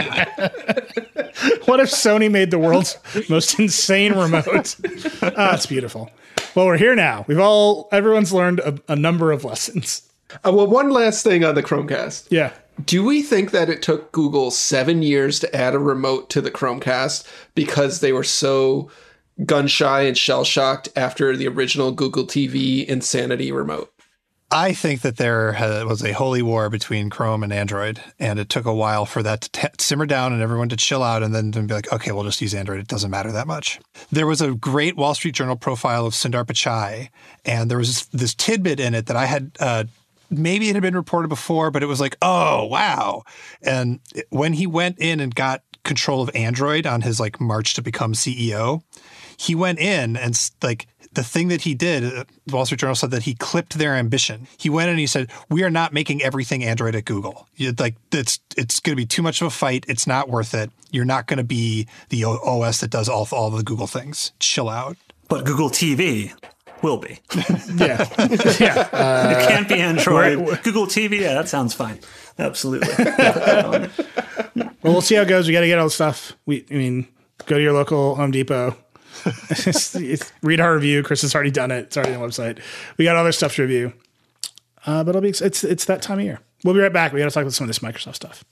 What if Sony made the world's most insane remote? Ah, it's beautiful. Well, we're here now. We've all, everyone's learned a, a number of lessons. Uh, well, one last thing on the Chromecast. Yeah. Do we think that it took Google seven years to add a remote to the Chromecast because they were so gun shy and shell shocked after the original Google T V Insanity remote? I think that there was a holy war between Chrome and Android, and it took a while for that to t- simmer down and everyone to chill out and then to be like, okay, we'll just use Android. It doesn't matter that much. There was a great Wall Street Journal profile of Sundar Pichai, and there was this, this tidbit in it that I had uh, maybe it had been reported before, but it was like, oh, wow. And it, when he went in and got control of Android on his like march to become C E O, he went in and like the thing that he did, the Wall Street Journal said that he clipped their ambition. He went in and he said, we are not making everything Android at Google. You'd like it's it's going to be too much of a fight. It's not worth it. You're not going to be the O S that does all, all the Google things. Chill out. But Google T V will be. Yeah. yeah. Uh, it can't be Android. Right. Google T V, yeah, that sounds fine. Absolutely. Well, we'll see how it goes. We got to get all the stuff. We, I mean, go to your local Home Depot. Read our review. Chris has already done it. It's already on the website. We got other stuff to review. Uh, but it'll be, it's it's that time of year. We'll be right back. We got to talk about some of this Microsoft stuff.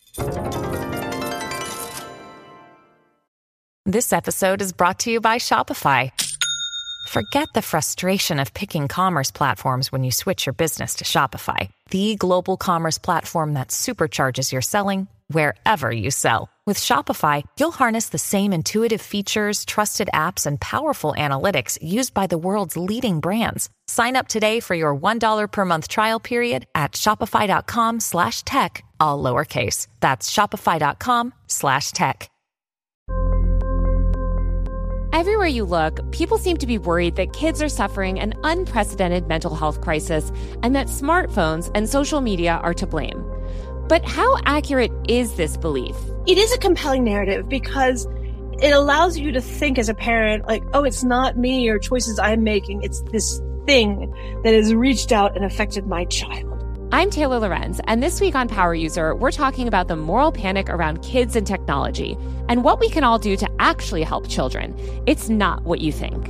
This episode is brought to you by Shopify. Forget the frustration of picking commerce platforms when you switch your business to Shopify, the global commerce platform that supercharges your selling wherever you sell. With Shopify, you'll harness the same intuitive features, trusted apps, and powerful analytics used by the world's leading brands. Sign up today for your one dollar per month trial period at shopify.com slash tech, all lowercase. That's shopify.com slash tech. Everywhere you look, people seem to be worried that kids are suffering an unprecedented mental health crisis and that smartphones and social media are to blame. But how accurate is this belief? It is a compelling narrative because it allows you to think as a parent, like, oh, it's not me or choices I'm making. It's this thing that has reached out and affected my child. I'm Taylor Lorenz, and this week on Power User, we're talking about the moral panic around kids and technology and what we can all do to actually help children. It's not what you think.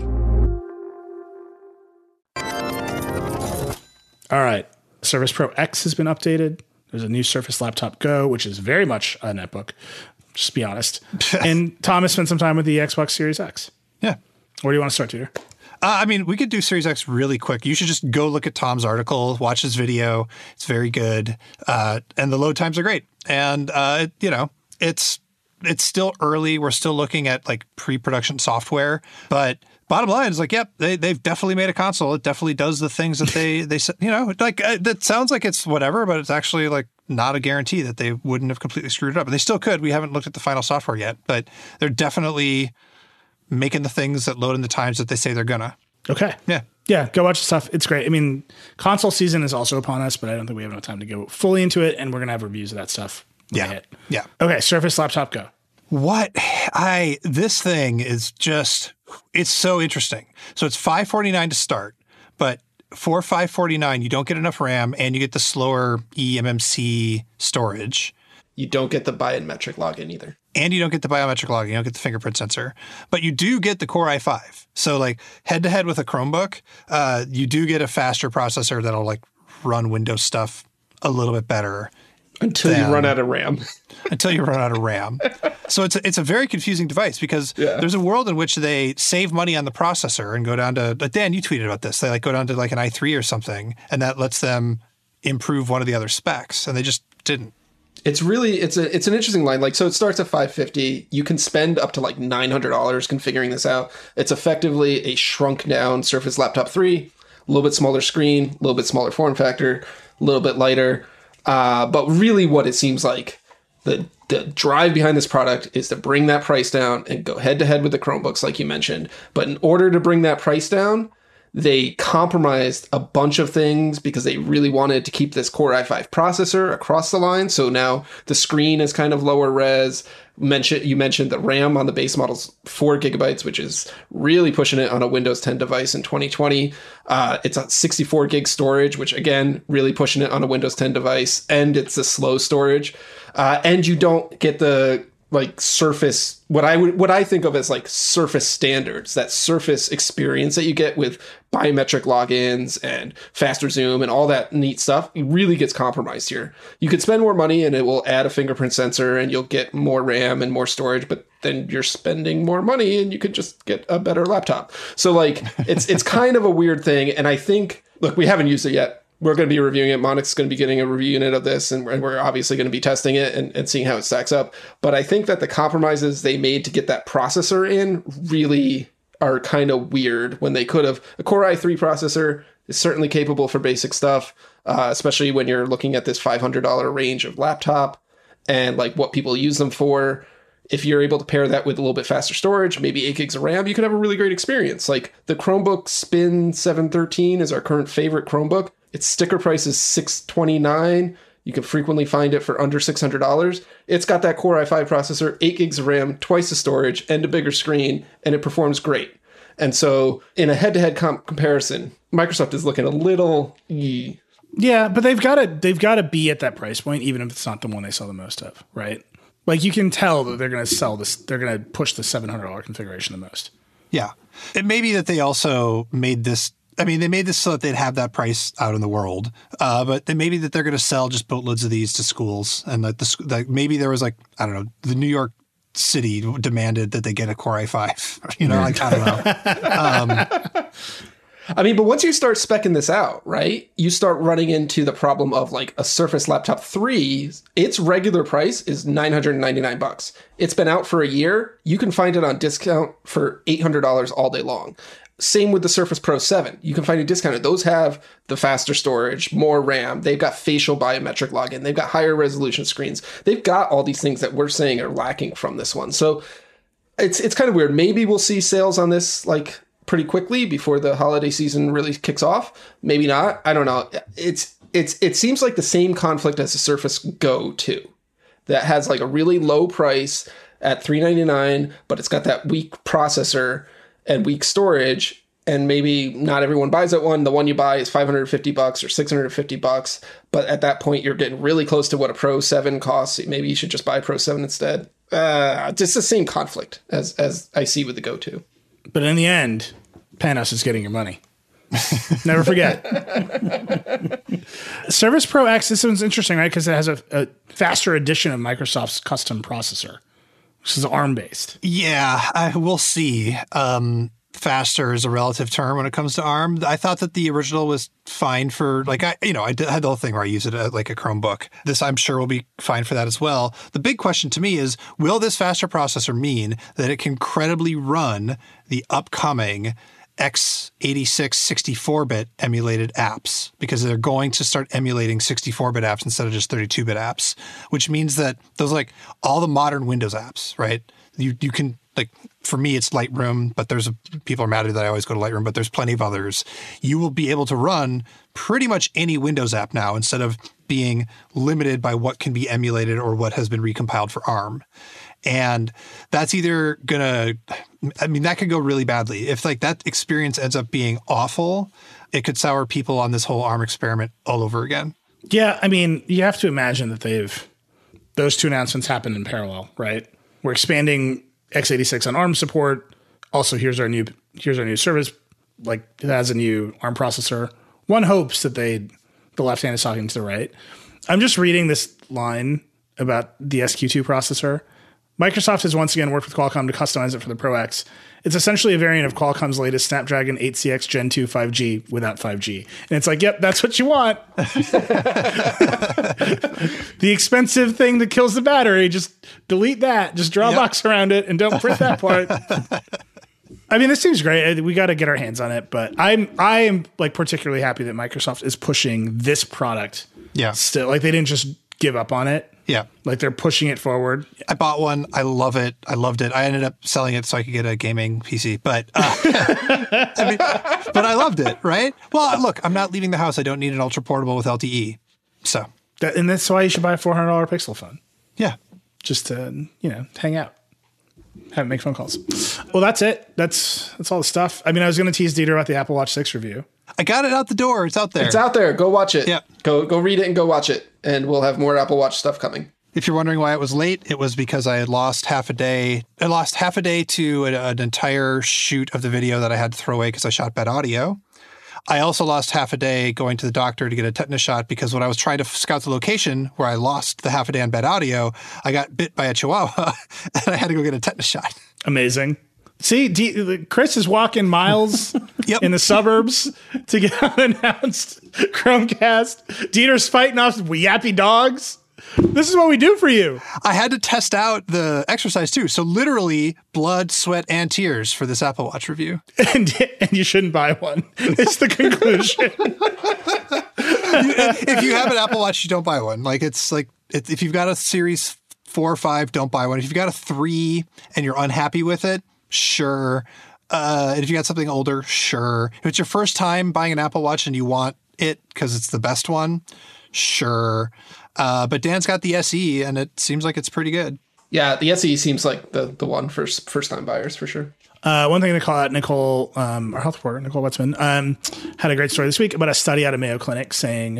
All right. Surface Pro X has been updated. There's a new Surface Laptop Go, which is very much a netbook, just to be honest. And Thomas spent some time with the Xbox Series X. Yeah. Where do you want to start, Tudor? Uh, I mean, we could do Series X really quick. You should just go look at Tom's article, watch his video. It's very good. Uh, and the load times are great. And, uh, you know, it's it's still early. We're still looking at like pre-production software. But bottom line is like, yep, they, they've definitely made a console. It definitely does the things that they, they said, you know, like uh, that sounds like it's whatever, but it's actually like not a guarantee that they wouldn't have completely screwed it up. And they still could. We haven't looked at the final software yet, but they're definitely making the things that load in the times that they say they're gonna. Okay. Yeah. Yeah. Go watch the stuff. It's great. I mean, console season is also upon us, but I don't think we have enough time to go fully into it. And we're going to have reviews of that stuff. Yeah. Hit. Yeah. Okay. Surface Laptop Go. What I, this thing is just, it's so interesting. So it's five forty-nine to start, but for five forty-nine, you don't get enough RAM and you get the slower E M M C storage. You don't get the biometric login either. And you don't get the biometric login. You don't get the fingerprint sensor. But you do get the Core i five. So like head-to-head with a Chromebook, uh, you do get a faster processor that'll like run Windows stuff a little bit better. Until than, you run out of RAM. until you run out of RAM. So it's a, it's a very confusing device because yeah. there's a world in which they save money on the processor and go down to, Dan, you tweeted about this. They like go down to like an i three or something, and that lets them improve one of the other specs. And they just didn't. It's really, it's a, it's an interesting line. Like, so it starts at five fifty. You can spend up to like nine hundred dollars configuring this out. It's effectively a shrunk down Surface Laptop three, a little bit smaller screen, a little bit smaller form factor, a little bit lighter. Uh, but really what it seems like the, the drive behind this product is to bring that price down and go head to head with the Chromebooks, like you mentioned. But in order to bring that price down, they compromised a bunch of things because they really wanted to keep this Core i five processor across the line. So now the screen is kind of lower res. Mention, you mentioned the RAM on the base model's four gigabytes, which is really pushing it on a Windows ten device in twenty twenty. Uh, it's a sixty-four gig storage, which again, really pushing it on a Windows ten device. And it's a slow storage. Uh, and you don't get the like Surface, what I would, what I think of as like Surface standards, that Surface experience that you get with biometric logins and faster zoom and all that neat stuff. It really gets compromised here. You could spend more money and it will add a fingerprint sensor and you'll get more RAM and more storage, but then you're spending more money and you could just get a better laptop. So like, it's, it's kind of a weird thing. And I think, look, we haven't used it yet. We're going to be reviewing it. Monix is going to be getting a review unit of this, and we're obviously going to be testing it and, and seeing how it stacks up. But I think that the compromises they made to get that processor in really are kind of weird when they could have. A Core i three processor is certainly capable for basic stuff, uh, especially when you're looking at this five hundred dollars range of laptop and like what people use them for. If you're able to pair that with a little bit faster storage, maybe eight gigs of RAM, you could have a really great experience. Like the Chromebook Spin seven thirteen is our current favorite Chromebook. Its sticker price is six hundred twenty-nine dollars. You can frequently find it for under six hundred dollars. It's got that Core i five processor, eight gigs of RAM, twice the storage, and a bigger screen, and it performs great. And so in a head-to-head comp- comparison, Microsoft is looking a little... Yee. Yeah, but they've got to they've got to be at that price point, even if it's not the one they sell the most of, right? Like you can tell that they're going to sell this, they're going to push the seven hundred dollars configuration the most. Yeah. It may be that they also made this, I mean, they made this so that they'd have that price out in the world, uh, but it may be that they're going to sell just boatloads of these to schools. And that the, like maybe there was like, I don't know, the New York City demanded that they get a Core i five, you know, like, I don't know. Um, I mean, but once you start speccing this out, right, you start running into the problem of like a Surface Laptop three, its regular price is nine hundred ninety-nine bucks. It's been out for a year. You can find it on discount for eight hundred dollars all day long. Same with the Surface Pro seven. You can find it discounted. Those have the faster storage, more RAM. They've got facial biometric login. They've got higher resolution screens. They've got all these things that we're saying are lacking from this one. So it's it's kind of weird. Maybe we'll see sales on this like pretty quickly before the holiday season really kicks off. Maybe not. I don't know. It's it's it seems like the same conflict as the Surface Go two, that has like a really low price at three hundred ninety-nine dollars, but it's got that weak processor and weak storage, and maybe not everyone buys that one. The one you buy is five hundred fifty bucks or six hundred fifty bucks, but at that point you're getting really close to what a Pro seven costs. Maybe you should just buy a Pro seven instead. Uh, just the same conflict as as I see with the Go two. But in the end, Panos is getting your money. Never forget. Surface Pro X, this one's interesting, right? Because it has a, a faster edition of Microsoft's custom processor, which is ARM-based. Yeah, I, we'll see. Um, faster is a relative term when it comes to ARM. I thought that the original was fine for, like, I, you know, I did, had the whole thing where I use it as, like a Chromebook. This, I'm sure, will be fine for that as well. The big question to me is, will this faster processor mean that it can credibly run the upcoming x eighty-six sixty-four bit emulated apps, because they're going to start emulating sixty-four bit apps instead of just thirty-two bit apps, which means that those, like, all the modern Windows apps, right? You you can, like, for me, it's Lightroom, but there's a, people are mad at me that I always go to Lightroom, but there's plenty of others. You will be able to run pretty much any Windows app now instead of being limited by what can be emulated or what has been recompiled for ARM. And that's either going to, I mean, that could go really badly. If like that experience ends up being awful, it could sour people on this whole ARM experiment all over again. Yeah. I mean, you have to imagine that they've, those two announcements happened in parallel, right? We're expanding x eighty-six on ARM support. Also, here's our new, here's our new service. Like it has a new ARM processor. One hopes that they, the left hand is talking to the right. I'm just reading this line about the S Q two processor. Microsoft has once again worked with Qualcomm to customize it for the Pro X. It's essentially a variant of Qualcomm's latest Snapdragon eight C X Gen two five G without five G. And it's like, yep, that's what you want. The expensive thing that kills the battery, just delete that. Just draw yep. a box around it and don't print that part. I mean, this seems great. We got to get our hands on it, but I'm I am like particularly happy that Microsoft is pushing this product. Yeah. Still, like they didn't just give up on it. Yeah. Like they're pushing it forward. I bought one. I love it. I loved it. I ended up selling it so I could get a gaming P C, but uh, I mean, but I loved it, right? Well, look, I'm not leaving the house. I don't need an ultra portable with L T E. So, that, and that's why you should buy a four hundred dollars Pixel phone. Yeah. Just to, you know, hang out. Have make phone calls. Well, that's it. That's that's all the stuff. I mean, I was going to tease Dieter about the Apple Watch six review. I got it out the door. It's out there. It's out there. Go watch it. Yeah. Go go read it and go watch it. And we'll have more Apple Watch stuff coming. If you're wondering why it was late, it was because I had lost half a day. I lost half a day to a, an entire shoot of the video that I had to throw away because I shot bad audio. I also lost half a day going to the doctor to get a tetanus shot because when I was trying to scout the location where I lost the half a day on bad audio, I got bit by a chihuahua and I had to go get a tetanus shot. Amazing. See, D- Chris is walking miles yep. in the suburbs to get unannounced Chromecast. Dieter's fighting off yappy dogs. This is what we do for you. I had to test out the exercise too. So literally blood, sweat, and tears for this Apple Watch review. And, and you shouldn't buy one. It's the conclusion. If you have an Apple Watch, you don't buy one. Like it's like, it, if you've got a Series four or five, don't buy one. If you've got a three and you're unhappy with it, sure. Uh, and if you got something older, sure. If it's your first time buying an Apple Watch and you want it because it's the best one, sure. Uh, but Dan's got the S E, and it seems like it's pretty good. Yeah, the S E seems like the the one for first-time buyers, for sure. Uh, one thing to call out, Nicole, um, our health reporter, Nicole Wetzman, um, had a great story this week about a study out of Mayo Clinic saying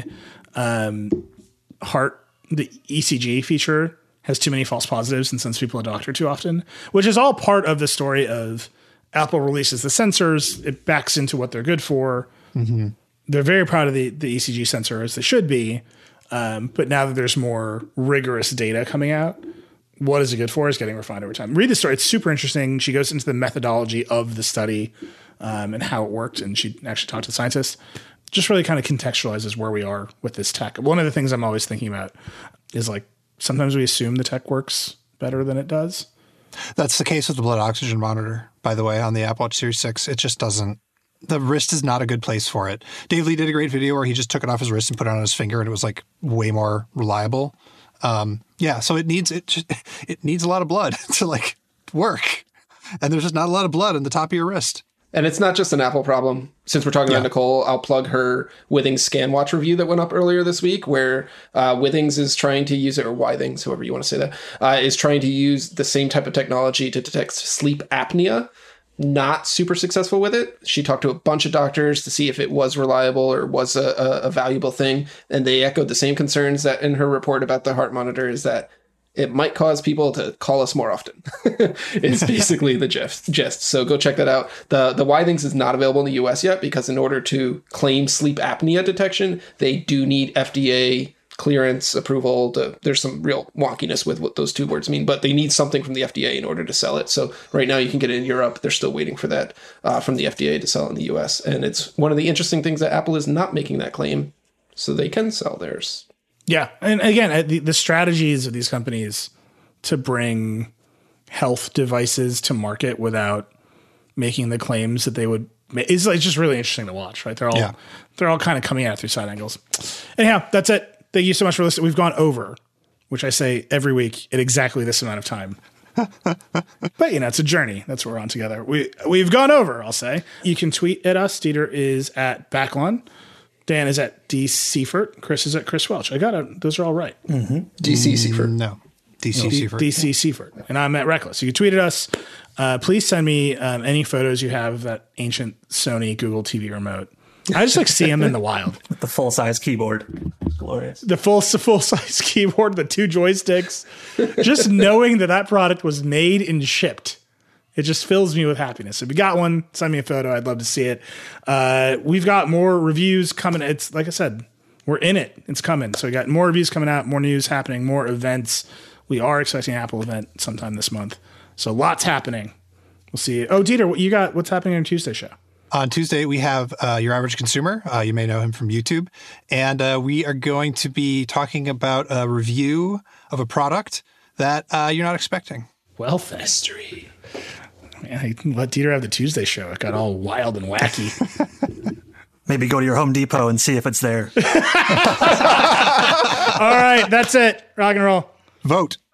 um, heart, the E C G feature has too many false positives and sends people to a doctor too often, which is all part of the story of Apple releases the sensors. It backs into what they're good for. Mm-hmm. They're very proud of the, the E C G sensor, as they should be. Um, but now that there's more rigorous data coming out, what is it good for is getting refined over time. Read the story. It's super interesting. She goes into the methodology of the study um, and how it worked. And she actually talked to scientists. Just really kind of contextualizes where we are with this tech. One of the things I'm always thinking about is like sometimes we assume the tech works better than it does. That's the case with the blood oxygen monitor, by the way, on the Apple Watch Series six. It just doesn't. The wrist is not a good place for it. Dave Lee did a great video where he just took it off his wrist and put it on his finger, and it was like way more reliable. Um, yeah, so it needs it. Just, it needs a lot of blood to like work, and there's just not a lot of blood on the top of your wrist. And it's not just an Apple problem. Since we're talking yeah. about Nicole, I'll plug her Withings ScanWatch review that went up earlier this week, where uh, Withings is trying to use it, or Withings, however you want to say that, uh, is trying to use the same type of technology to detect sleep apnea. Not super successful with it. She talked to a bunch of doctors to see if it was reliable or was a, a, a valuable thing. And they echoed the same concerns that in her report about the heart monitor, is that it might cause people to call us more often. It's basically the gist, gist. So go check that out. The the Withings is not available in the U S yet because in order to claim sleep apnea detection, they do need F D A clearance approval. To, there's some real wonkiness with what those two words mean, but they need something from the F D A in order to sell it. So right now you can get it in Europe. They're still waiting for that uh, from the F D A to sell in the U S. And it's one of the interesting things that Apple is not making that claim, so they can sell theirs. Yeah. And again, the, the strategies of these companies to bring health devices to market without making the claims that they would make, it's like just really interesting to watch, right? They're all, yeah. they're all kind of coming at it through side angles. Anyhow, that's it. Thank you so much for listening. We've gone over, which I say every week at exactly this amount of time. But, you know, it's a journey. That's what we're on together. We, we've gone over, I'll say. You can tweet at us. Dieter is at Backlon. Dan is at D. Seifert. Chris is at Chris Welch. I got it. Those are all right. Mm-hmm. D C Seifert. No. D C Seifert. D C Seifert. And I'm at Reckless. You can tweet at us. Uh, please send me um, any photos you have of that ancient Sony Google T V remote. I just like see them in the wild. With the full size keyboard. It's glorious. The full full size keyboard, the two joysticks. Just knowing that that product was made and shipped, it just fills me with happiness. If you got one, send me a photo. I'd love to see it. Uh, we've got more reviews coming. It's like I said, we're in it. It's coming. So we got more reviews coming out, more news happening, more events. We are expecting an Apple event sometime this month. So lots happening. We'll see. Oh, Dieter, what you got? What's happening on Tuesday show? On Tuesday, we have uh, Your Average Consumer. Uh, you may know him from YouTube. And uh, we are going to be talking about a review of a product that uh, you're not expecting. Wealth History. Man, I let Dieter have the Tuesday show. It got all wild and wacky. Maybe go to your Home Depot and see if it's there. All right, that's it. Rock and roll. Vote.